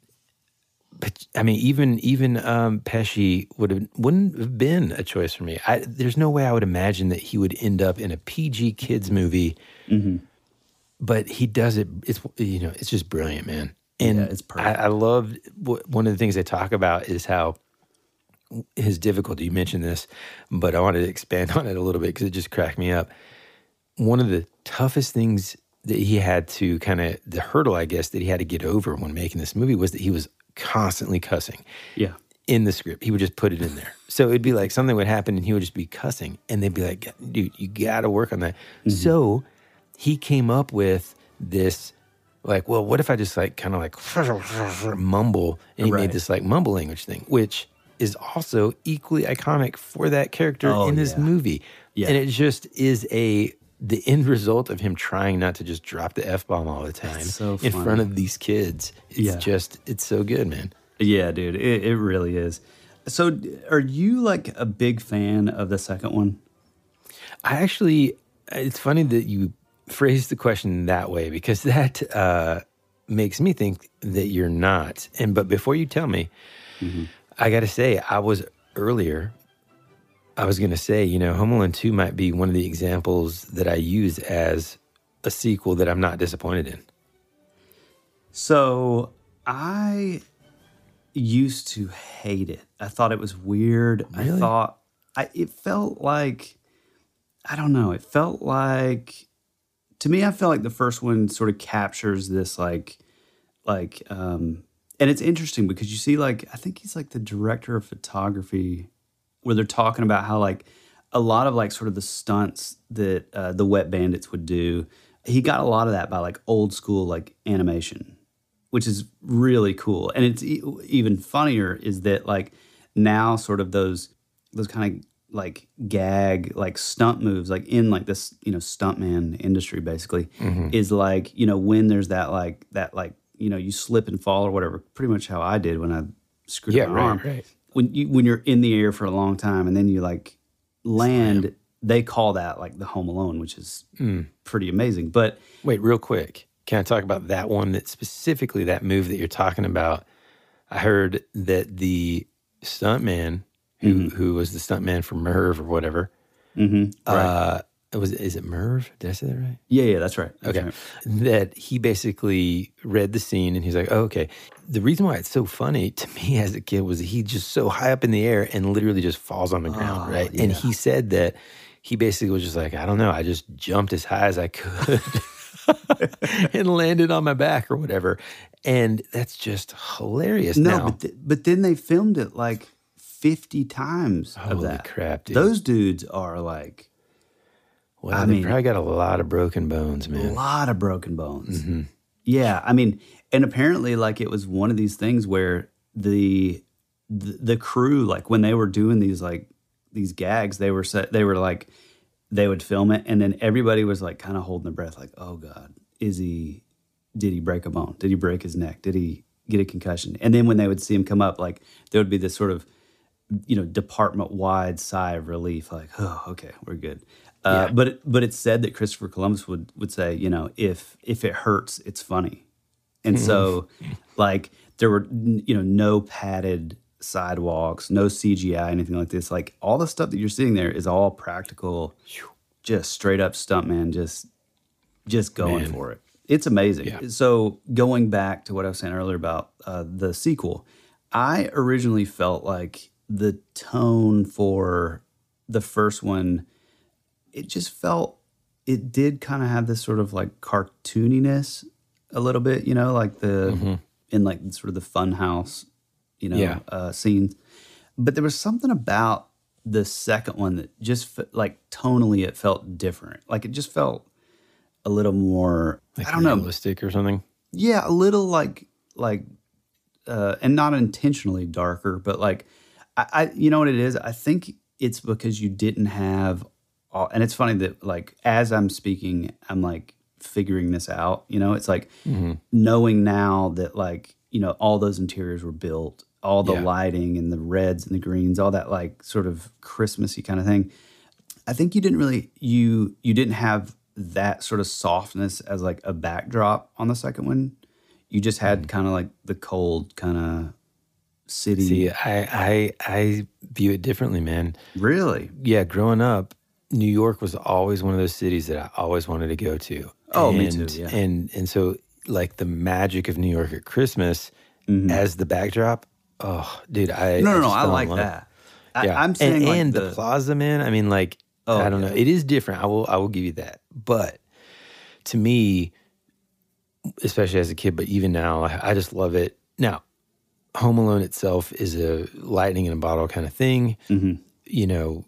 but I mean, even even um, Pesci would have wouldn't have been a choice for me. I, there's no way I would imagine that he would end up in a P G kids movie. Mhm. But he does it. It's you know, it's just brilliant, man. And Yeah, it's perfect. I, I love one of the things they talk about is how his difficulty. You mentioned this, but I wanted to expand on it a little bit because it just cracked me up. One of the toughest things that he had to kind of the hurdle, I guess, that he had to get over when making this movie was that he was constantly cussing. Yeah. In the script, he would just put it in there. So it'd be like something would happen, and he would just be cussing, and they'd be like, "Dude, you got to work on that." Mm-hmm. So he came up with this. Like, well, what if I just like kind of like mumble, and he Right. made this like mumble language thing, which is also equally iconic for that character Oh, in this yeah. movie. Yeah. And it just is a the end result of him trying not to just drop the F bomb all the time so in funny. front of these kids. It's Yeah. just it's so good, man. Yeah, dude, it, it really is. So, are you like a big fan of the second one? I actually, it's funny that you phrased the question that way because that uh, makes me think that you're not. And but before you tell me, Mm-hmm. I got to say, I was earlier. I was going to say, you know, Home Alone two might be one of the examples that I use as a sequel that I'm not disappointed in. So, I used to hate it. I thought it was weird. I Really? thought I, it felt like, I don't know, it felt like, to me, I felt like the first one sort of captures this like, like, um, and it's interesting because you see like, I think he's like the director of photography where they're talking about how like a lot of like sort of the stunts that uh, the Wet Bandits would do, he got a lot of that by like old school like animation, which is really cool. And it's e- even funnier is that like now sort of those those kind of like gag like stunt moves like in like this, you know, stuntman industry basically Mhm. is like, you know, when there's that like that like, you know, you slip and fall or whatever, pretty much how I did when I screwed Yeah, up my right, arm. right. When you when you're in the air for a long time and then you like land, they call that like the Home Alone, which is Mm. pretty amazing. But Wait, real quick. Can I talk about that one that specifically that move that you're talking about? I heard that the stuntman who who was the stuntman for Merv or whatever. Mhm, Uh, was is it Merv? Did I say that right? yeah, yeah, that's right. That's Okay. right. That he basically read the scene and he's like, oh, okay. The reason why it's so funny to me as a kid was he's just so high up in the air and literally just falls on the ground, Oh, right? And yeah. he said that he basically was just like, I don't know, I just jumped as high as I could and landed on my back or whatever. And that's just hilarious No, now. but, th- but then they filmed it like fifty times of Holy that. crap, dude. Those dudes are like well, I they mean- probably got a lot of broken bones, a man. lot of broken bones. hmm Yeah, I mean, and apparently, like it was one of these things where the the, the crew, like when they were doing these like these gags, they were set, they were like they would film it, and then everybody was like kind of holding their breath, like, oh God, is he? Did he break a bone? Did he break his neck? Did he get a concussion? And then when they would see him come up, like there would be this sort of you know department wide sigh of relief, like, oh, okay, we're good. Uh, Yeah. But it, but it's said that Christopher Columbus would would say, you know, if if it hurts, it's funny, and so like there were you know no padded sidewalks, no C G I, anything like this. Like all the stuff that you're seeing there is all practical, just straight up stuntman, just just going Man. for it. It's amazing. Yeah. So going back to what I was saying earlier about uh, the sequel, I originally felt like the tone for the first one, it just felt it did kind of have this sort of like cartooniness a little bit, you know, like the mm-hmm. in like sort of the fun house, you know, yeah. uh, scenes. But there was something about the second one that just like tonally it felt different. Like it just felt a little more, like I don't know, realistic or something. Yeah, a little like like, uh, and not intentionally darker, but like I, I, you know what it is? I think it's because you didn't have, all, and it's funny that like as I'm speaking, I'm like figuring this out. You know, it's like mm-hmm. knowing now that like you know all those interiors were built. All the yeah. lighting and the reds and the greens, all that like sort of Christmassy kind of thing. I think you didn't really you you didn't have that sort of softness as like a backdrop on the second one. You just had mm. kind of like the cold kind of city. See, I, I I view it differently, man. Really? Yeah, growing up, New York was always one of those cities that I always wanted to go to. Oh, and, me too. Yeah. And and so like the magic of New York at Christmas mm-hmm. as the backdrop. Oh, dude, I no, no, I no. I like that. I, yeah, I'm saying and, like and the, the plaza, man. I mean, like, oh, I don't yeah. know. It is different. I will, I will give you that. But to me, especially as a kid, but even now, I, I just love it. Now, Home Alone itself is a lightning in a bottle kind of thing. Mm-hmm. You know,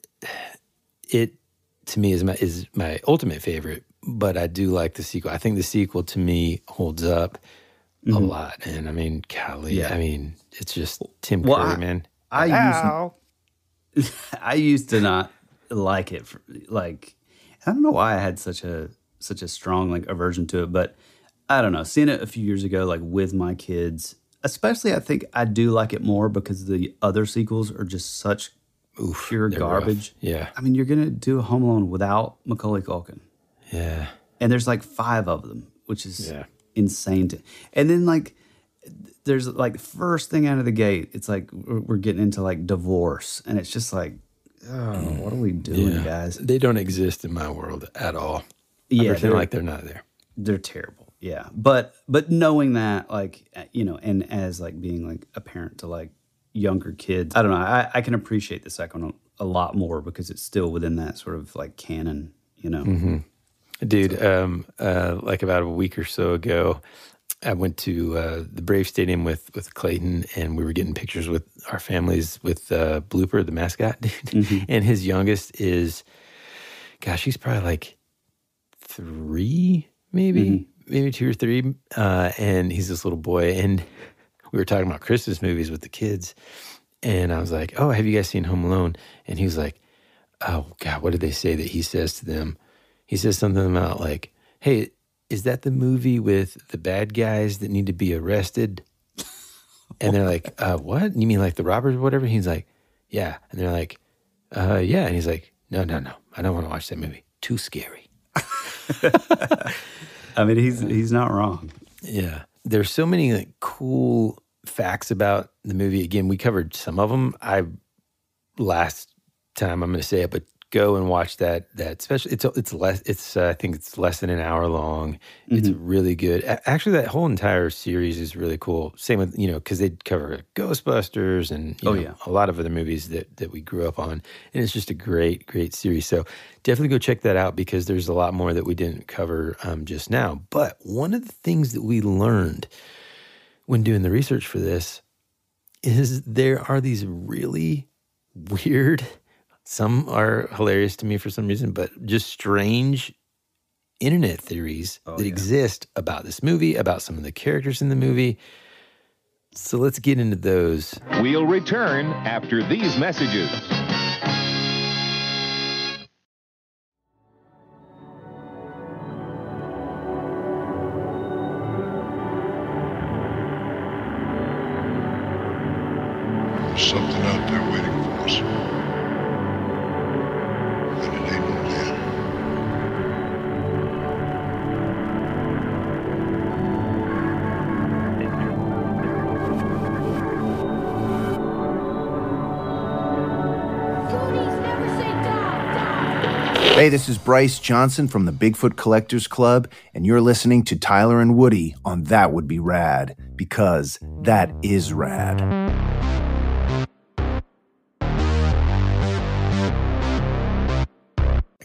it to me is my is my ultimate favorite. But I do like the sequel. I think the sequel to me holds up. Mm-hmm. A lot, and I mean, golly, yeah. I mean, it's just Tim well, Curry, I, man. I Ow. used, I used to not like it. For, like, I don't know why I had such a such a strong like aversion to it, but I don't know. Seeing it a few years ago, like with my kids, especially, I think I do like it more because the other sequels are just such Oof, pure garbage. Rough. Yeah, I mean, you're gonna do a Home Alone without Macaulay Culkin. Yeah, and there's like five of them, which is yeah. insane to, and then like there's like first thing out of the gate it's like we're getting into like divorce and it's just like oh what are we doing yeah. guys? They don't exist in my world at all. Yeah, I feel like they're not there. They're terrible. Yeah, but but knowing that like you know and as like being like a parent to like younger kids, I don't know, I, I can appreciate the second one a lot more because it's still within that sort of like canon, you know. Mm-hmm. Dude, um, uh, like about a week or so ago, I went to uh, the Brave Stadium with, with Clayton, and we were getting pictures with our families with uh, Blooper, the mascot, dude. Mm-hmm. And his youngest is, gosh, he's probably like three, maybe, mm-hmm. maybe two or three. Uh, and he's this little boy. And we were talking about Christmas movies with the kids. And I was like, oh, have you guys seen Home Alone? And he was like, oh, God, what did they say that he says to them? He says something about like, hey, is that the movie with the bad guys that need to be arrested? And they're like, uh, what? You mean like the robbers or whatever? He's like, yeah. And they're like, uh, yeah. And he's like, no, no, no. I don't want to watch that movie. Too scary. I mean, he's he's not wrong. Yeah. There's so many like cool facts about the movie. Again, we covered some of them. I last time I'm going to say it, but go and watch that. That especially it's it's less. It's uh, I think it's less than an hour long. Mm-hmm. It's really good. Actually, that whole entire series is really cool. Same with you know because they cover Ghostbusters and you oh know, yeah a lot of other movies that that we grew up on, and it's just a great great series. So definitely go check that out because there's a lot more that we didn't cover um, just now. But one of the things that we learned when doing the research for this is there are these really weird. Some are hilarious to me for some reason, but just strange internet theories oh, that yeah. exist about this movie, about some of the characters in the movie. So let's get into those. We'll return after these messages. There's something out there waiting for us. Hey, this is Bryce Johnson from the Bigfoot Collectors Club, and you're listening to Tyler and Woody on That Would Be Rad, because that is rad.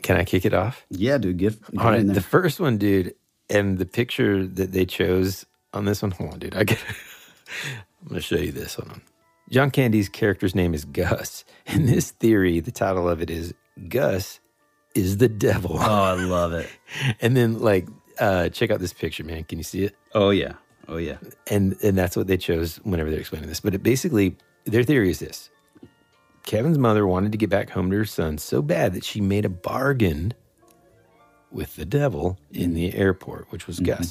Can I kick it off? Yeah, dude. Get, get All right, in there. the first one, dude, and the picture that they chose on this one. Hold on, dude. I get. I'm going to show you this. Hold on. John Candy's character's name is Gus. In this theory, the title of it is Gus is the devil. Oh, I love it. And then, like, uh, check out this picture, man. Can you see it? Oh, yeah. Oh, yeah. And and that's what they chose whenever they're explaining this. But it basically, their theory is this. Kevin's mother wanted to get back home to her son so bad that she made a bargain with the devil in the airport, which was mm-hmm. Gus.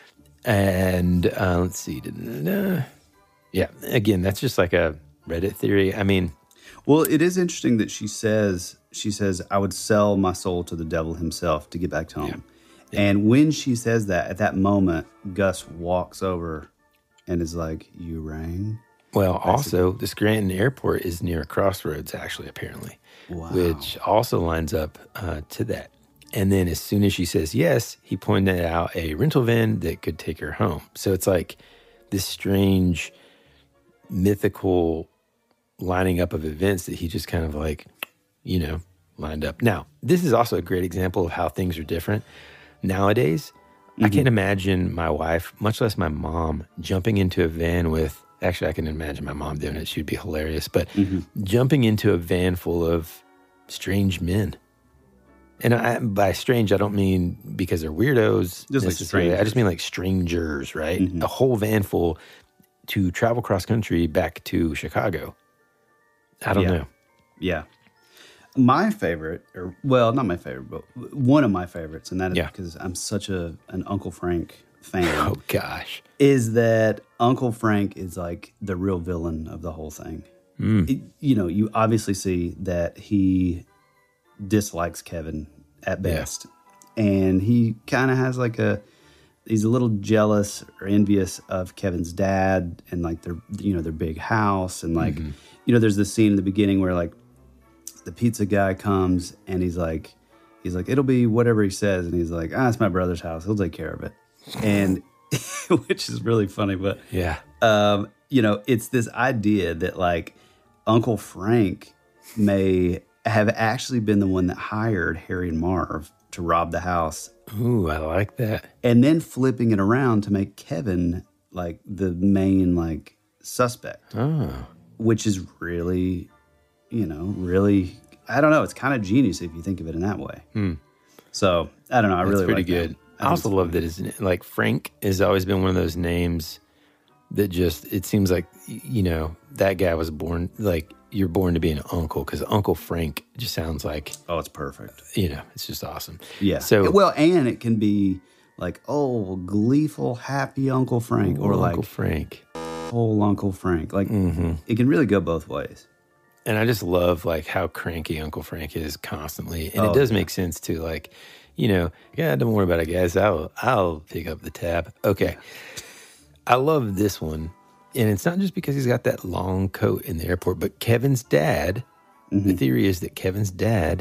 And uh, let's see. Da-da-da-da. Yeah, again, that's just like a Reddit theory. I mean, well, it is interesting that she says, she says, I would sell my soul to the devil himself to get back to home. Yeah. Yeah. And when she says that, at that moment, Gus walks over and is like, you rang? Well, basically. Also, the Scranton Airport is near a crossroads, actually, apparently, wow. which also lines up uh, to that. And then as soon as she says yes, he pointed out a rental van that could take her home. So it's like this strange mythical lining up of events that he just kind of like, you know, lined up. Now, this is also a great example of how things are different. Nowadays, mm-hmm. I can't imagine my wife, much less my mom, jumping into a van with, actually I can imagine my mom doing it. She'd be hilarious. But mm-hmm. jumping into a van full of strange men. And I, by strange, I don't mean because they're weirdos. Just like strangers. I just mean like strangers, right? Mm-hmm. A whole van full to travel cross country back to Chicago. I don't yeah. know. Yeah. My favorite, or well, not my favorite, but one of my favorites, and that is yeah. because I'm such a an Uncle Frank fan. Oh, gosh. Is that Uncle Frank is like the real villain of the whole thing. Mm. It, you know, you obviously see that he dislikes Kevin at best. Yeah. And he kind of has like a, he's a little jealous or envious of Kevin's dad and like their, you know, their big house. And like, mm-hmm. you know, there's this scene in the beginning where like the pizza guy comes and he's like, he's like, it'll be whatever he says. And he's like, ah, it's my brother's house. He'll take care of it. And which is really funny, but yeah, um, you know, it's this idea that like Uncle Frank may have actually been the one that hired Harry and Marv to rob the house. Ooh, I like that. And then flipping it around to make Kevin like the main like suspect. Oh. Which is really, you know, really, I don't know. It's kind of genius if you think of it in that way. Hmm. So I don't know. I That's really pretty like good. that. I, I also love that it's like Frank has always been one of those names that just, it seems like, you know, that guy was born like, you're born to be an uncle because Uncle Frank just sounds like, oh, it's perfect. You know, it's just awesome. Yeah. So well, and it can be like, oh, gleeful, happy Uncle Frank, or like Uncle Frank, whole Uncle Frank. Like mm-hmm. it can really go both ways. And I just love like how cranky Uncle Frank is constantly, and oh, it does yeah. make sense too. Like, you know, yeah, don't worry about it, guys. I'll I'll pick up the tab. Okay. Yeah. I love this one. And it's not just because he's got that long coat in the airport, but Kevin's dad, mm-hmm. the theory is that Kevin's dad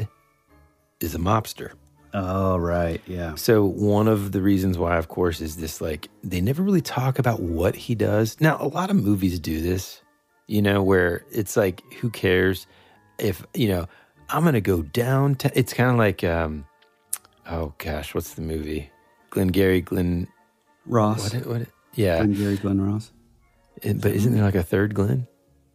is a mobster. Oh, right. Yeah. So one of the reasons why, of course, is this like, they never really talk about what he does. Now, a lot of movies do this, you know, where it's like, who cares if, you know, I'm going to go downtown. It's kind of like, um, oh gosh, what's the movie? Glengarry Glen Ross. What? What? Yeah. Glengarry Glen Ross. It, but isn't there like a third Glenn?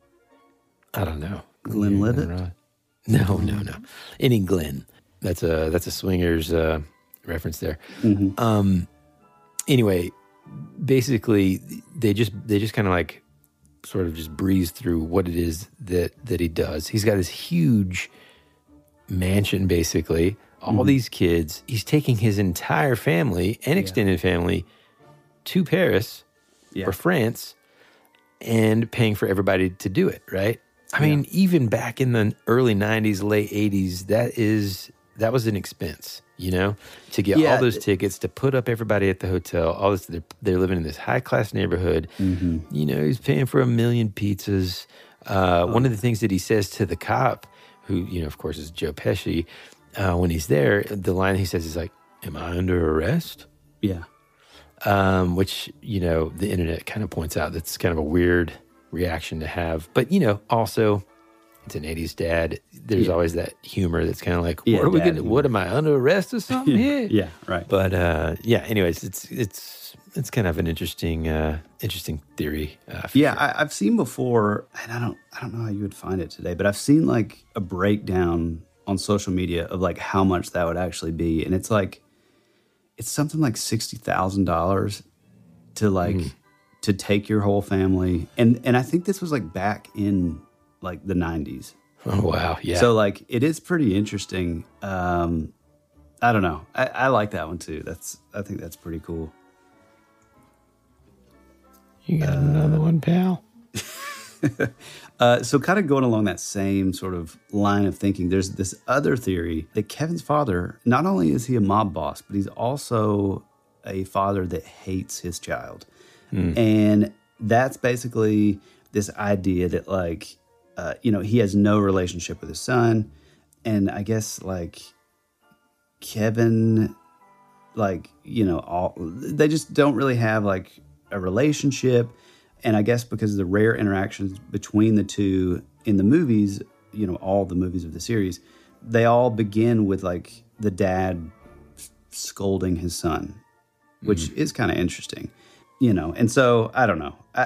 I don't know. Glenn Levitt? No, no, no. Any Glenn. That's a that's a Swingers uh, reference there. Mm-hmm. Um. Anyway, basically, they just they just kind of like sort of just breeze through what it is that that he does. He's got this huge mansion, basically. All mm-hmm. these kids. He's taking his entire family and extended yeah. family to Paris yeah. or France. And paying for everybody to do it, right? I yeah. mean, even back in the early nineties, late eighties, that is that was an expense, you know, to get yeah. all those tickets, to put up everybody at the hotel. All this, they're, they're living in this high class neighborhood. Mm-hmm. You know, he's paying for a million pizzas. Uh, oh. One of the things that he says to the cop, who you know, of course, is Joe Pesci, uh, when he's there, the line he says is like, "Am I under arrest?" Yeah. Um, which, you know, the internet kind of points out that's kind of a weird reaction to have. But, you know, also, it's an eighties dad. There's Yeah. always that humor that's kind of like, Yeah, what are we dad gonna? humor. What am I under arrest or something here? Yeah, right. But uh, yeah. Anyways, it's it's it's kind of an interesting uh, interesting theory. Uh, for Yeah, sure. I, I've seen before, and I don't I don't know how you would find it today, but I've seen like a breakdown on social media of like how much that would actually be, and it's like it's something like sixty thousand dollars to like Mm. to take your whole family, and and I think this was like back in like the nineties. Oh wow, yeah. So like it is pretty interesting. Um, I don't know. I, I like that one too. That's I think that's pretty cool. You got another one, pal? uh, so kind of going along that same sort of line of thinking, there's this other theory that Kevin's father, not only is he a mob boss, but he's also a father that hates his child. Mm. And that's basically this idea that like, uh, you know, he has no relationship with his son. And I guess like Kevin, like, you know, all they just don't really have like a relationship. And I guess because of the rare interactions between the two in the movies, you know, all the movies of the series, they all begin with like the dad scolding his son, which Mm. is kind of interesting, you know. And so I don't know. I,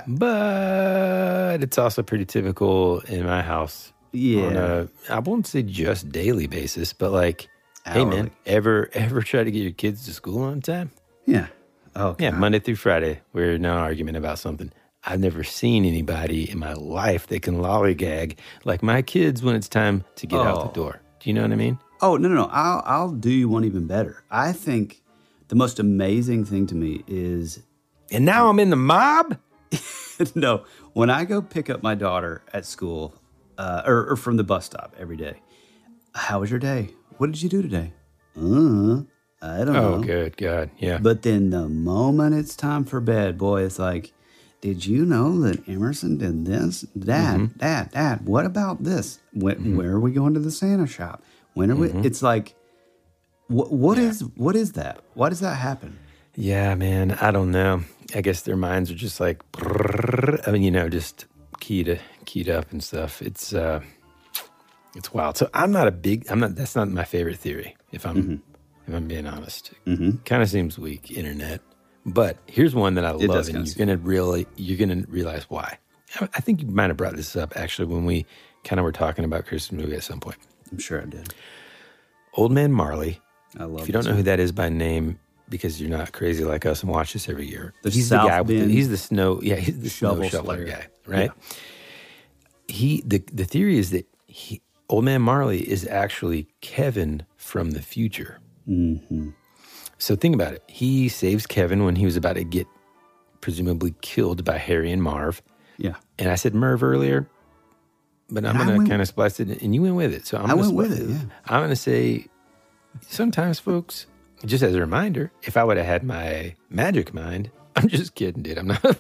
But it's also pretty typical in my house. Yeah. On a, I won't say just daily basis, but like, hey man, Hourly. ever ever try to get your kids to school on time? Yeah. Oh, Yeah, God. Monday through Friday, we're in an argument about something. I've never seen anybody in my life that can lollygag like my kids when it's time to get out Oh. the door. Do you know what I mean? Oh, no, no, no. I'll, I'll do you one even better. I think the most amazing thing to me is... And now I'm in the mob? No, when I go pick up my daughter at school uh, or, or from the bus stop every day, how was your day? What did you do today? Uh, I don't know. Oh, good God, yeah. But then the moment it's time for bed, boy, it's like, did you know that Emerson did this? Dad, Mhm. dad, dad, what about this? When, Mhm. Where are we going to the Santa shop? When are we? Mhm. It's like, what, what is what is that? Why does that happen? Yeah, man, I don't know. I guess their minds are just like, brrrr, I mean, you know, just keyed, keyed up and stuff. It's uh, it's wild. So I'm not a big, I'm not, that's not my favorite theory, if I'm, Mhm. if I'm being honest. Mhm. Kind of seems weak, internet. But here's one that I It love, does and kinda you're seem gonna really, you're gonna realize why. I I think you might have brought this up actually when we kind of were talking about Christmas movie at some point. I'm sure I did. Old Man Marley. I love If you don't this know who one. that is by name, because you're not crazy like us and watch this every year. The he's South the guy with the, Bend he's the snow, yeah, he's the snow shovel shoveler slayer. guy, right? He the the theory is that he, Old Man Marley is actually Kevin from the future. Mm-hmm. So think about it. He saves Kevin when he was about to get presumably killed by Harry and Marv. Yeah. And I said Merv earlier, but I'm And I going to went- kind of splice it, and you went with it. So I'm I gonna went spli- with it, yeah. I'm going to say, sometimes, folks, just as a reminder, if I would have had my magic mind, I'm just kidding, dude. I'm not. I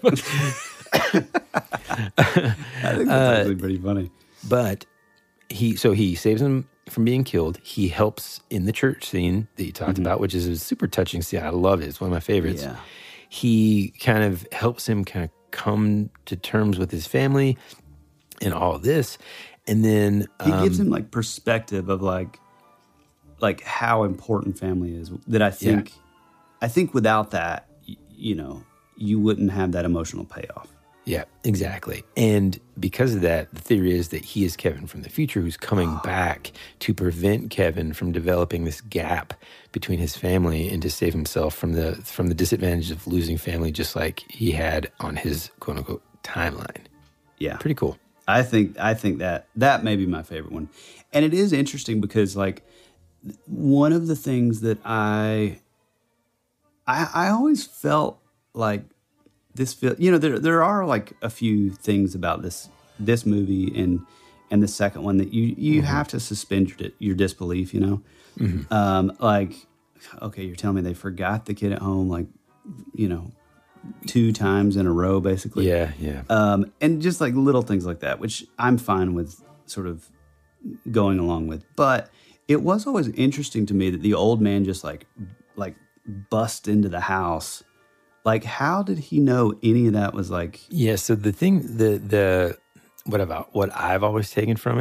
think that's Uh, actually pretty funny. But he, so he saves him from being killed. He helps in the church scene that you talked Mhm. about, which is a super touching scene. I love it. It's one of my favorites. Yeah. He kind of helps him kind of come to terms with his family and all of this. And then He gives um, him like perspective of like like how important family is. That I think I think without that, y- you know, you wouldn't have that emotional payoff. Yeah, exactly. And because of that, the theory is that he is Kevin from the future who's coming back to prevent Kevin from developing this gap between his family and to save himself from the from the disadvantage of losing family, just like he had on his quote unquote timeline. Yeah. Pretty cool. I think I think that that may be my favorite one. And it is interesting because like one of the things that I I, I always felt like this feel you know there there are like a few things about this this movie and and the second one that you you Mm-hmm. have to suspend your, your disbelief, you know. Mhm. Um like okay, you're telling me they forgot the kid at home like you know two times in a row basically. Yeah, yeah. Um and just like little things like that, which I'm fine with sort of going along with. But it was always interesting to me that the old man just like like bust into the house. Like, how did he know any of that was like? Yeah. So the thing, the the what about what I've always taken from it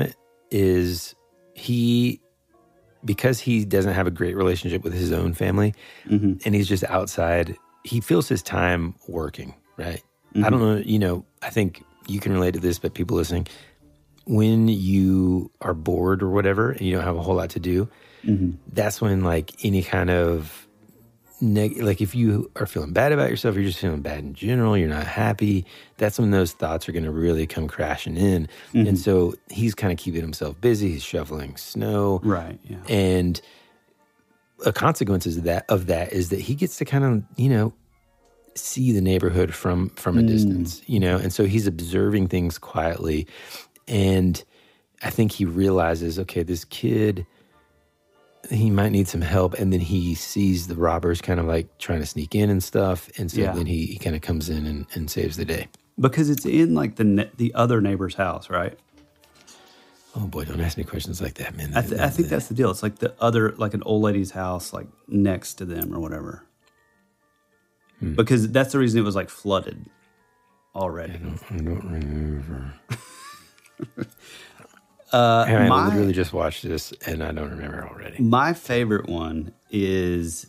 is he, because he doesn't have a great relationship with his own family, mm-hmm. and he's just outside, he feels his time working, right? Mm-hmm. I don't know, you know, I think you can relate to this, but people listening, when you are bored or whatever, and you don't have a whole lot to do, mm-hmm. that's when like any kind of, neg- like if you are feeling bad about yourself, you're just feeling bad in general, you're not happy, that's when those thoughts are going to really come crashing in. Mm-hmm. And so he's kind of keeping himself busy. He's shoveling snow. Right, yeah. And a consequence of that, of that is that he gets to kind of, you know, see the neighborhood from, from a mm. distance, you know? And so he's observing things quietly. And I think he realizes, okay, this kid, he might need some help. And then he sees the robbers kind of like trying to sneak in and stuff. And so yeah. then he, he kind of comes in and, and saves the day. Because it's in like the ne- the other neighbor's house, right? Oh boy, don't ask me questions like that, man. I, th- I think that's the deal. It's like the other, like an old lady's house, like next to them or whatever. Hmm. Because that's the reason it was like flooded already. I don't, I don't remember. uh, and my, I literally just watched this, and I don't remember already. My favorite one is,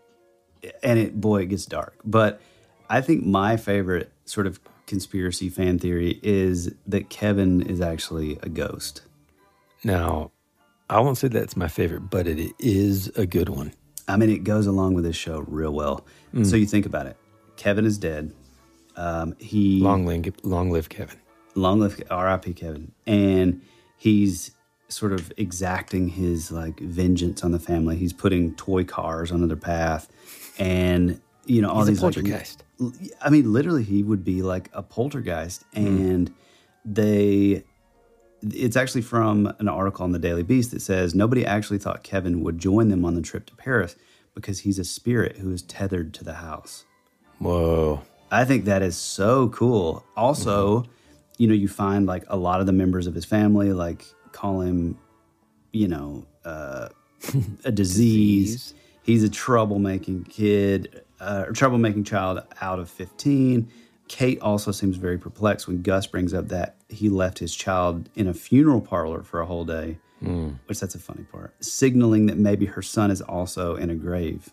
and it boy, it gets dark. But I think my favorite sort of conspiracy fan theory is that Kevin is actually a ghost. Now, I won't say that's my favorite, but it is a good one. I mean, it goes along with this show real well. Mm. So you think about it. Kevin is dead. Um, he long live, long live Kevin. Long live R I P Kevin. And he's sort of exacting his like vengeance on the family. He's putting toy cars on their path, and you know all he's these a poltergeist. Like, I mean, literally, he would be like a poltergeist. And mm. they, it's actually from an article on the Daily Beast that says nobody actually thought Kevin would join them on the trip to Paris because he's a spirit who is tethered to the house. Whoa. I think that is so cool. Also, mm-hmm. you know, you find like a lot of the members of his family like call him, you know, uh, a disease. disease. He's a troublemaking kid, uh, or troublemaking child out of fifteen. Kate also seems very perplexed when Gus brings up that he left his child in a funeral parlor for a whole day, mm. which that's a funny part, signaling that maybe her son is also in a grave,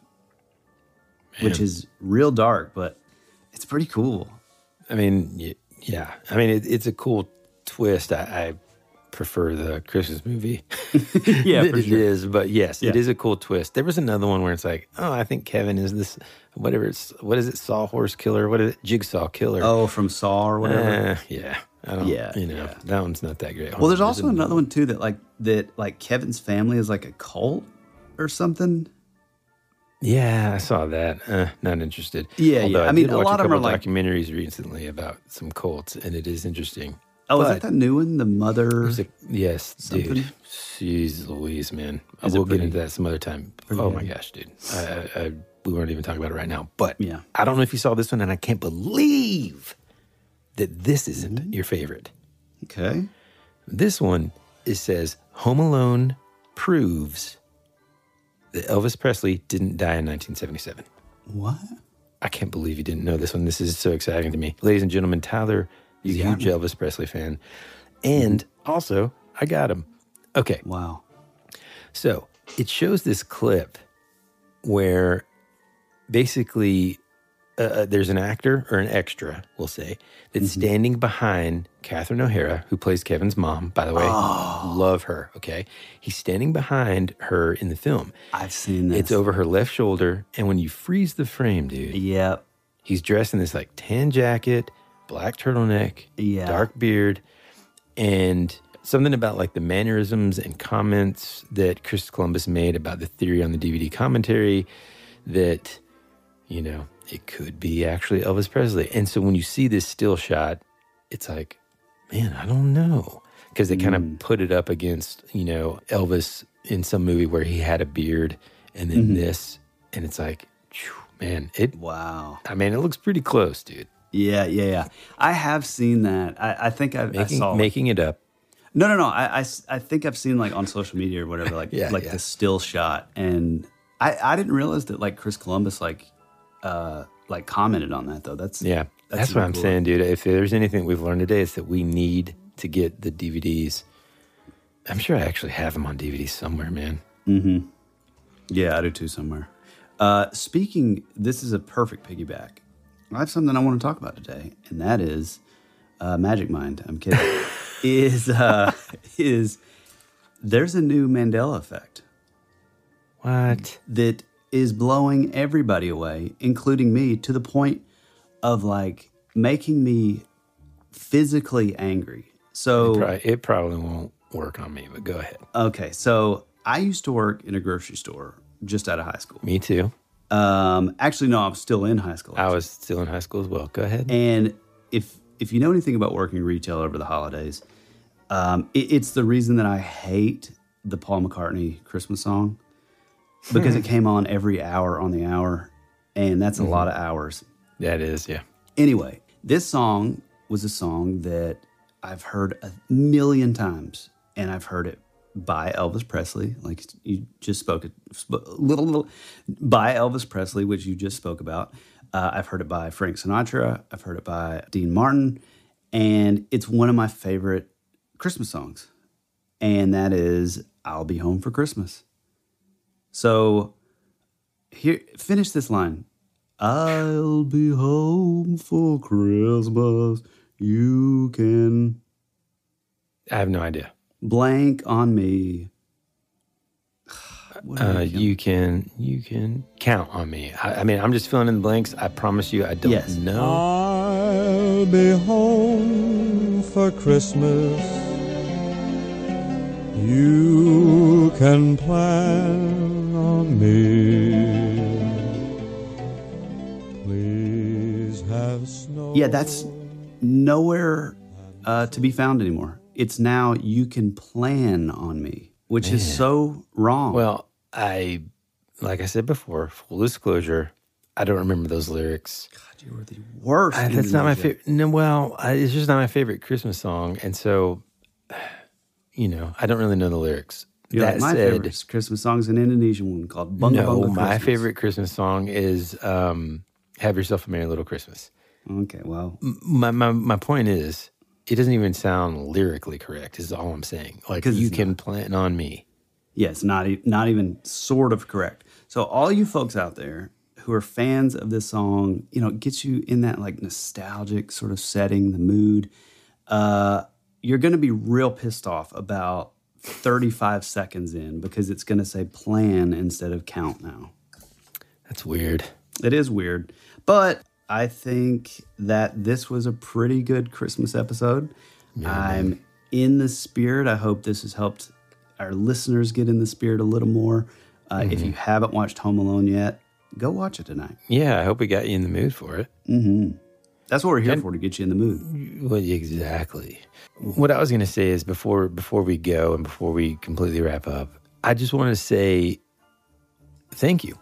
Man. which is real dark, but it's pretty cool. I mean, yeah. I mean, it, it's a cool twist. I, I prefer the Christmas movie. yeah, for it sure. is, but yes, yeah. it is a cool twist. There was another one where it's like, oh, I think Kevin is this, whatever it's, what is it, Sawhorse Killer? What is it? Jigsaw Killer. Oh, from Saw or whatever? Uh, yeah. I don't, yeah, you know, yeah. that one's not that great. Well, there's also there's another one too that like, that like Kevin's family is like a cult or something. Yeah, I saw that. Uh, not interested. Yeah, Although yeah. I, I mean, did a watch lot a of them couple are like documentaries recently about some cults, and it is interesting. Oh, but, is that the new one? The Mother? A, yes, something? Dude. Jeez Louise, man. I will get into that some other time. Oh, my gosh, dude. I, I, I, we weren't even talking about it right now. But yeah. I don't know if you saw this one, and I can't believe that this isn't mm-hmm. your favorite. Okay. This one, it says, Home Alone proves that Elvis Presley didn't die in nineteen seventy-seven. What? I can't believe you didn't know this one. This is so exciting to me. Ladies and gentlemen, Tyler is a huge Elvis Presley fan. And also, I got him. Okay. Wow. So it shows this clip where basically uh, there's an actor or an extra, we'll say, that's mm-hmm. standing behind Catherine O'Hara, who plays Kevin's mom, by the way. Oh. Love her, okay? He's standing behind her in the film. I've seen this. It's over her left shoulder, and when you freeze the frame, dude. Yep. He's dressed in this like tan jacket, black turtleneck, yeah. dark beard, and something about like the mannerisms and comments that Chris Columbus made about the theory on the D V D commentary that, you know, it could be actually Elvis Presley. And so when you see this still shot, it's like, man, I don't know. Because they kind of mm. put it up against, you know, Elvis in some movie where he had a beard and then mm-hmm. this. And it's like, whew, man, it. Wow. I mean, it looks pretty close, dude. Yeah, yeah, yeah. I have seen that. I, I think I've, making, I saw Making it up. No, no, no. I, I, I think I've seen like on social media or whatever, like yeah, like yeah. the still shot. And I, I didn't realize that like Chris Columbus like uh, like commented on that though. That's yeah. That's, that's what I'm cool. saying, dude. If there's anything we've learned today, it's that we need to get the D V Ds I'm sure I actually have them on D V D somewhere, man. Mm-hmm. Yeah, I do too somewhere. Uh, speaking, this is a perfect piggyback. I have something I want to talk about today, and that is uh, Magic Mind. I'm kidding. is uh, is there's a new Mandela effect. What? That is blowing everybody away, including me, to the point of like making me physically angry. So it probably, it probably won't work on me, but go ahead. Okay, so I used to work in a grocery store just out of high school. Me too. Um, actually, no, I was still in high school. Actually. I was still in high school as well. Go ahead. And if if you know anything about working retail over the holidays, um, it, it's the reason that I hate the Paul McCartney Christmas song, because it came on every hour on the hour, and that's a mm-hmm. lot of hours. That is, yeah. Anyway, this song was a song that I've heard a million times, and I've heard it by Elvis Presley, like you just spoke, little, little by Elvis Presley, which you just spoke about. Uh, I've heard it by Frank Sinatra. I've heard it by Dean Martin, and it's one of my favorite Christmas songs, and that is "I'll Be Home for Christmas." So here, finish this line. I'll be home for Christmas. You can. I have no idea. Blank on me. Uh, you can you can count on me. I, I mean, I'm just filling in the blanks. I promise you, I don't yes. know. I'll be home for Christmas. You can plan on me. Please have snow. Yeah, that's nowhere uh, to be found anymore. It's now "you can plan on me," which Man. is so wrong. Well, I, like I said before, full disclosure, I don't remember those lyrics. God, you were the worst. I, that's not my favorite. No, well, I, it's just not my favorite Christmas song, and so, you know, I don't really know the lyrics. You that like my said, favorite Christmas song is an Indonesian one called Bunga No, Bunga my Christmas. favorite Christmas song is um, "Have Yourself a Merry Little Christmas." Okay, well, my my my point is, it doesn't even sound lyrically correct, is all I'm saying. Like, you can not. plan on me. Yes, not, not even sort of correct. So all you folks out there who are fans of this song, you know, it gets you in that like nostalgic sort of setting, the mood. Uh, you're going to be real pissed off about thirty-five seconds in, because it's going to say plan instead of count now. That's weird. It is weird. But I think that this was a pretty good Christmas episode. Yeah, I'm man. in the spirit. I hope this has helped our listeners get in the spirit a little more. Uh, mm-hmm. If you haven't watched Home Alone yet, go watch it tonight. Yeah, I hope we got you in the mood for it. Mm-hmm. That's what we're here and, for, to get you in the mood. Well, exactly. What I was going to say is before before we go and before we completely wrap up, I just want to say thank you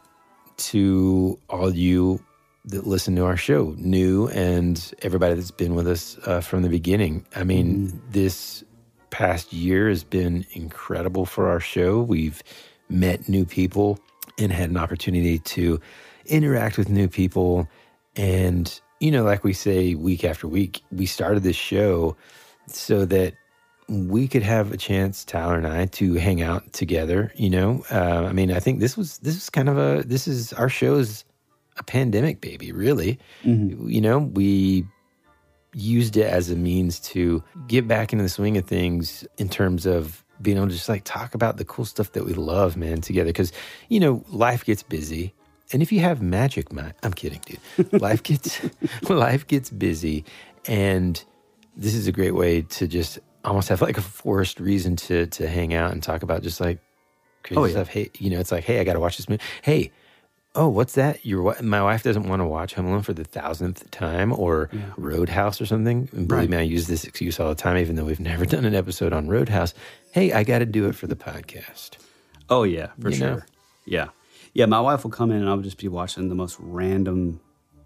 to all you that listen to our show, new and everybody that's been with us uh, from the beginning. I mean, mm. this past year has been incredible for our show. We've met new people and had an opportunity to interact with new people. And, you know, like we say week after week, we started this show so that we could have a chance, Tyler and I, to hang out together, you know? Uh, I mean, I think this was, this is kind of a, this is, our show's a pandemic baby, really. Mm-hmm. You know, we used it as a means to get back into the swing of things in terms of being able to just like talk about the cool stuff that we love, man, together. Because, you know, life gets busy. And if you have Magic Mind, I'm kidding, dude. Life gets, life gets busy. And this is a great way to just almost have like a forced reason to to hang out and talk about just like crazy oh, yeah. stuff. Hey, you know, it's like, hey, I got to watch this movie. Hey, oh, what's that? Your my wife doesn't want to watch Home Alone for the thousandth time, or yeah. Roadhouse or something. And believe right. me, I use this excuse all the time, even though we've never done an episode on Roadhouse. Hey, I got to do it for the podcast. Oh yeah, for you sure. Know? Yeah, yeah. My wife will come in and I'll just be watching the most random,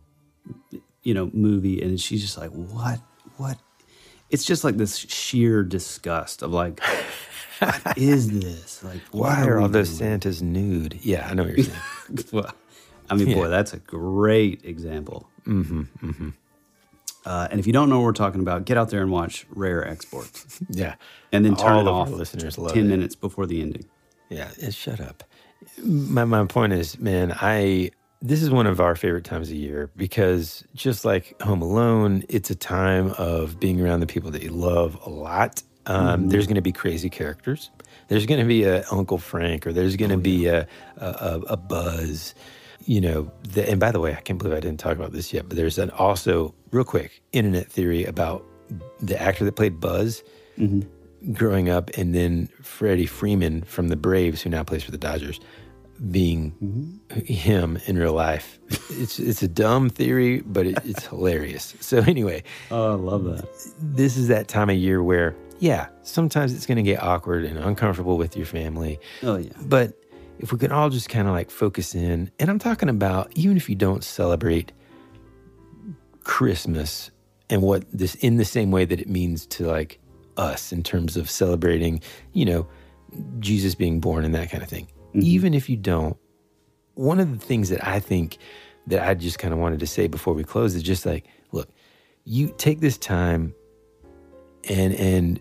you know, movie, and she's just like, "What? What?" It's just like this sheer disgust of like, what is this? Like, why are, are all those Santas nude? Yeah, I know what you're saying. Well, I mean, yeah. boy, that's a great example. Mm-hmm, mm-hmm. Uh, and if you don't know what we're talking about, get out there and watch Rare Exports. Yeah. And then turn All it of our off listeners love ten it. minutes before the ending. Yeah, it, shut up. My my point is, man, I this is one of our favorite times of year because just like Home Alone, it's a time of being around the people that you love a lot. Um, mm-hmm. There's going to be crazy characters. There's going to be a Uncle Frank, or there's going to oh, be yeah. a, a a Buzz. You know, the, and by the way, I can't believe I didn't talk about this yet, but there's an also, real quick, internet theory about the actor that played Buzz mm-hmm. growing up, and then Freddie Freeman from the Braves, who now plays for the Dodgers, being mm-hmm. him in real life. It's it's a dumb theory, but it, it's hilarious. So anyway. Oh, I love that. This is that time of year where, yeah, sometimes it's going to get awkward and uncomfortable with your family. Oh, yeah. But if we could all just kind of like focus in, and I'm talking about even if you don't celebrate Christmas and what this in the same way that it means to like us in terms of celebrating, you know, Jesus being born and that kind of thing. Mm-hmm. Even if you don't, one of the things that I think that I just kind of wanted to say before we close is just like, look, you take this time and and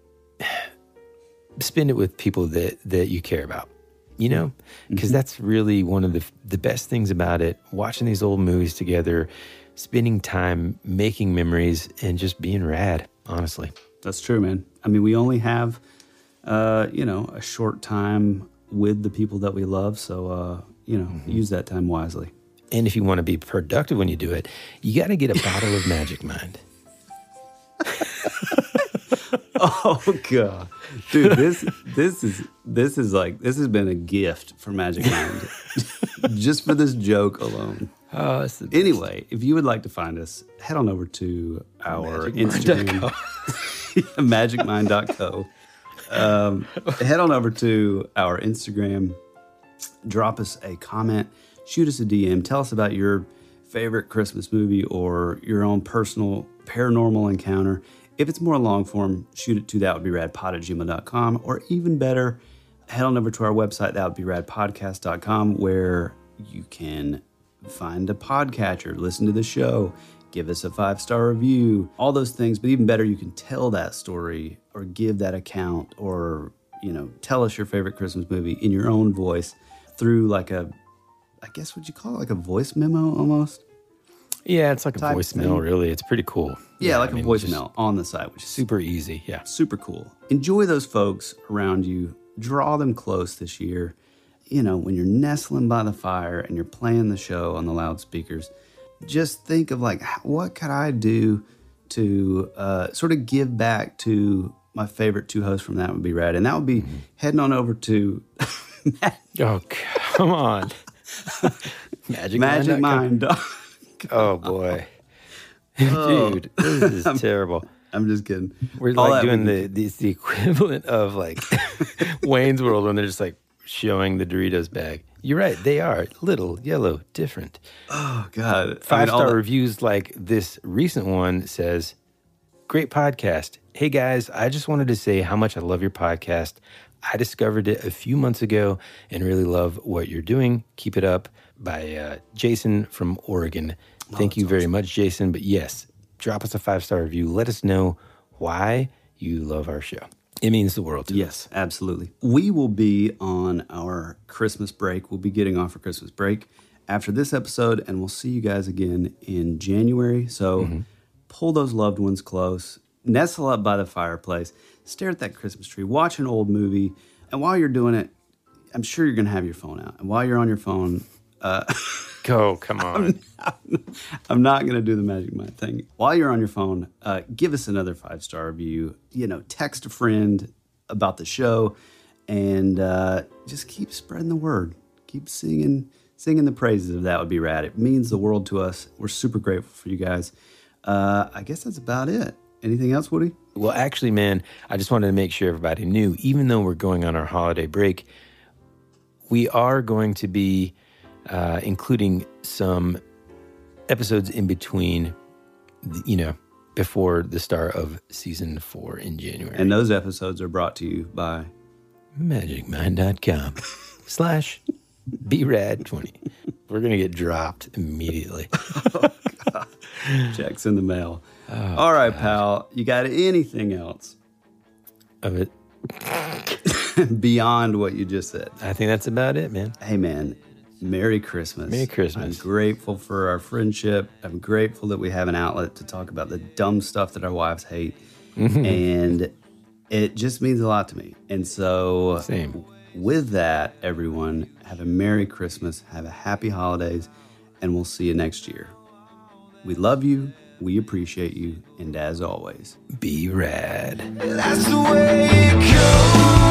spend it with people that, that you care about. You know, because mm-hmm. that's really one of the the best things about it. Watching these old movies together, spending time, making memories, and just being rad, honestly. That's true, man. I mean, we only have, uh, you know, a short time with the people that we love. So, uh, you know, mm-hmm. use that time wisely. And if you want to be productive when you do it, you got to get a bottle of Magic Mind. Oh God, dude, this this is this is like this has been a gift for Magic Mind, just for this joke alone. Oh, that's the best. Anyway, if you would like to find us, head on over to our Instagram, magic mind dot co. Um, head on over to our Instagram, drop us a comment, shoot us a D M, tell us about your favorite Christmas movie or your own personal paranormal encounter. If it's more long form, shoot it to that would be rad pod at gmail dot com, or even better, head on over to our website, that would be rad podcast dot com, where you can find a podcatcher, listen to the show, give us a five-star review, all those things. But even better, you can tell that story or give that account, or, you know, tell us your favorite Christmas movie in your own voice through like a, I guess what you call it, like a voice memo almost. Yeah, it's like a voicemail, really. It's pretty cool. Yeah, yeah like I mean, a voicemail on the site, which is super easy. Yeah. Super cool. Enjoy those folks around you. Draw them close this year. You know, when you're nestling by the fire and you're playing the show on the loudspeakers, just think of like, what could I do to uh, sort of give back to my favorite two hosts from That Would Be Rad? And that would be mm-hmm. heading on over to... oh, come on. Magic Magic Mind. Oh, boy. Dude, this is I'm, terrible. I'm just kidding. We're All like doing the, the the equivalent of like Wayne's World when they're just like showing the Doritos bag. You're right. They are little, yellow, different. Oh, God. Five-star I mean, reviews like this recent one says, great podcast. Hey, guys, I just wanted to say how much I love your podcast. I discovered it a few months ago and really love what you're doing. Keep it up. By uh, Jason from Oregon. Thank oh, you very awesome. much, Jason. But yes, drop us a five-star review. Let us know why you love our show. It means the world to yes, us. Absolutely. We will be on our Christmas break. We'll be getting off for Christmas break after this episode, and we'll see you guys again in January. So mm-hmm. pull those loved ones close, nestle up by the fireplace, stare at that Christmas tree, watch an old movie, and while you're doing it, I'm sure you're going to have your phone out. And while you're on your phone... Uh, Go, come on. I'm not, I'm not going to do the Magic Mind thing. While you're on your phone, uh, give us another five-star review. You know, text a friend about the show, and uh, just keep spreading the word. Keep singing singing the praises of That Would Be Rad. It means the world to us. We're super grateful for you guys. Uh, I guess that's about it. Anything else, Woody? Well, actually, man, I just wanted to make sure everybody knew, even though we're going on our holiday break, we are going to be... Uh, including some episodes in between, you know, before the start of season four in January. And those episodes are brought to you by magic mind dot com slash B rad twenty. We're going to get dropped immediately. Oh, God. Checks in the mail. Oh, All right, God. pal. You got anything else of it beyond what you just said? I think that's about it, man. Hey, man. Merry Christmas. Merry Christmas. I'm grateful for our friendship. I'm grateful that we have an outlet to talk about the dumb stuff that our wives hate. Mm-hmm. And it just means a lot to me. And so, Same. with that, everyone, have a Merry Christmas. Have a happy holidays. And we'll see you next year. We love you. We appreciate you. And as always, be rad. That's the way it goes.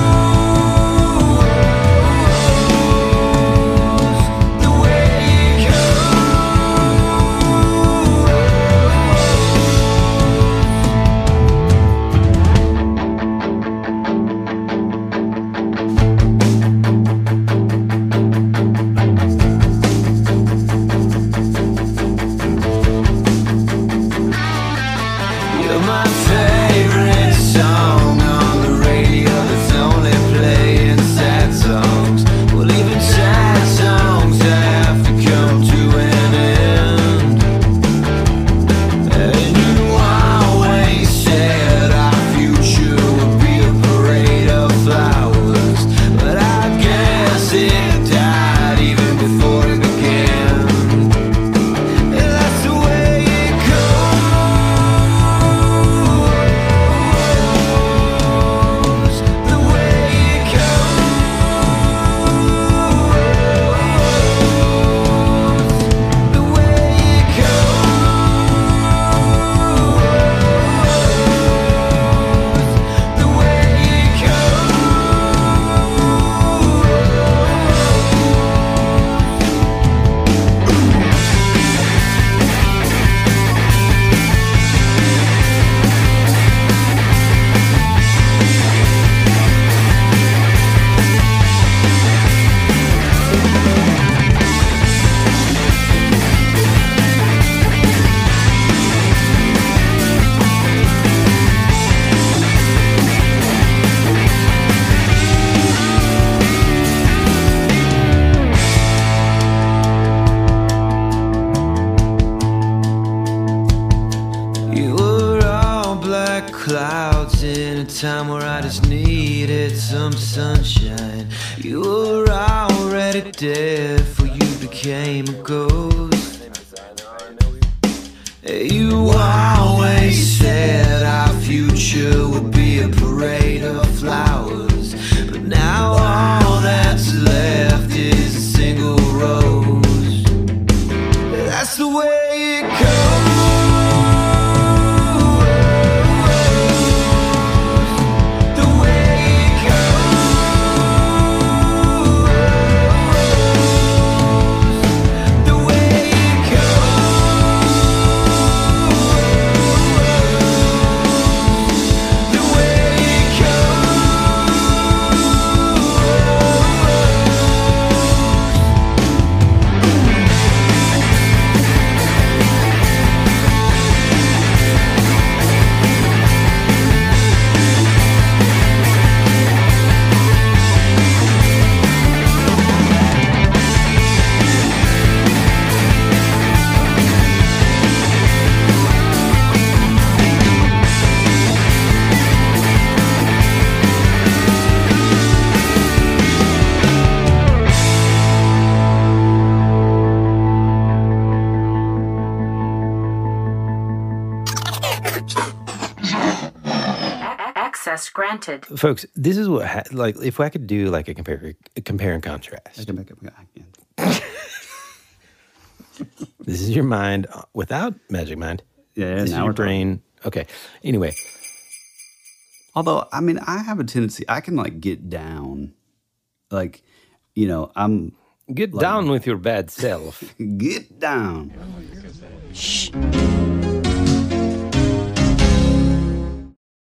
Clouds in a time where I just needed some sunshine. You were already dead before you became a ghost. You always said our future would be a parade of flowers, but now all that's left is a single rose. That's the way it goes. Access granted. Folks, this is what, ha- like, if I could do like a compare, a compare and contrast. I can make it. I This is your mind without Magic Mind. Yeah, this is now your we're brain. Okay. Anyway, although I mean, I have a tendency. I can like get down, like, you know, I'm get like, down with your bad self. Get down. Shh.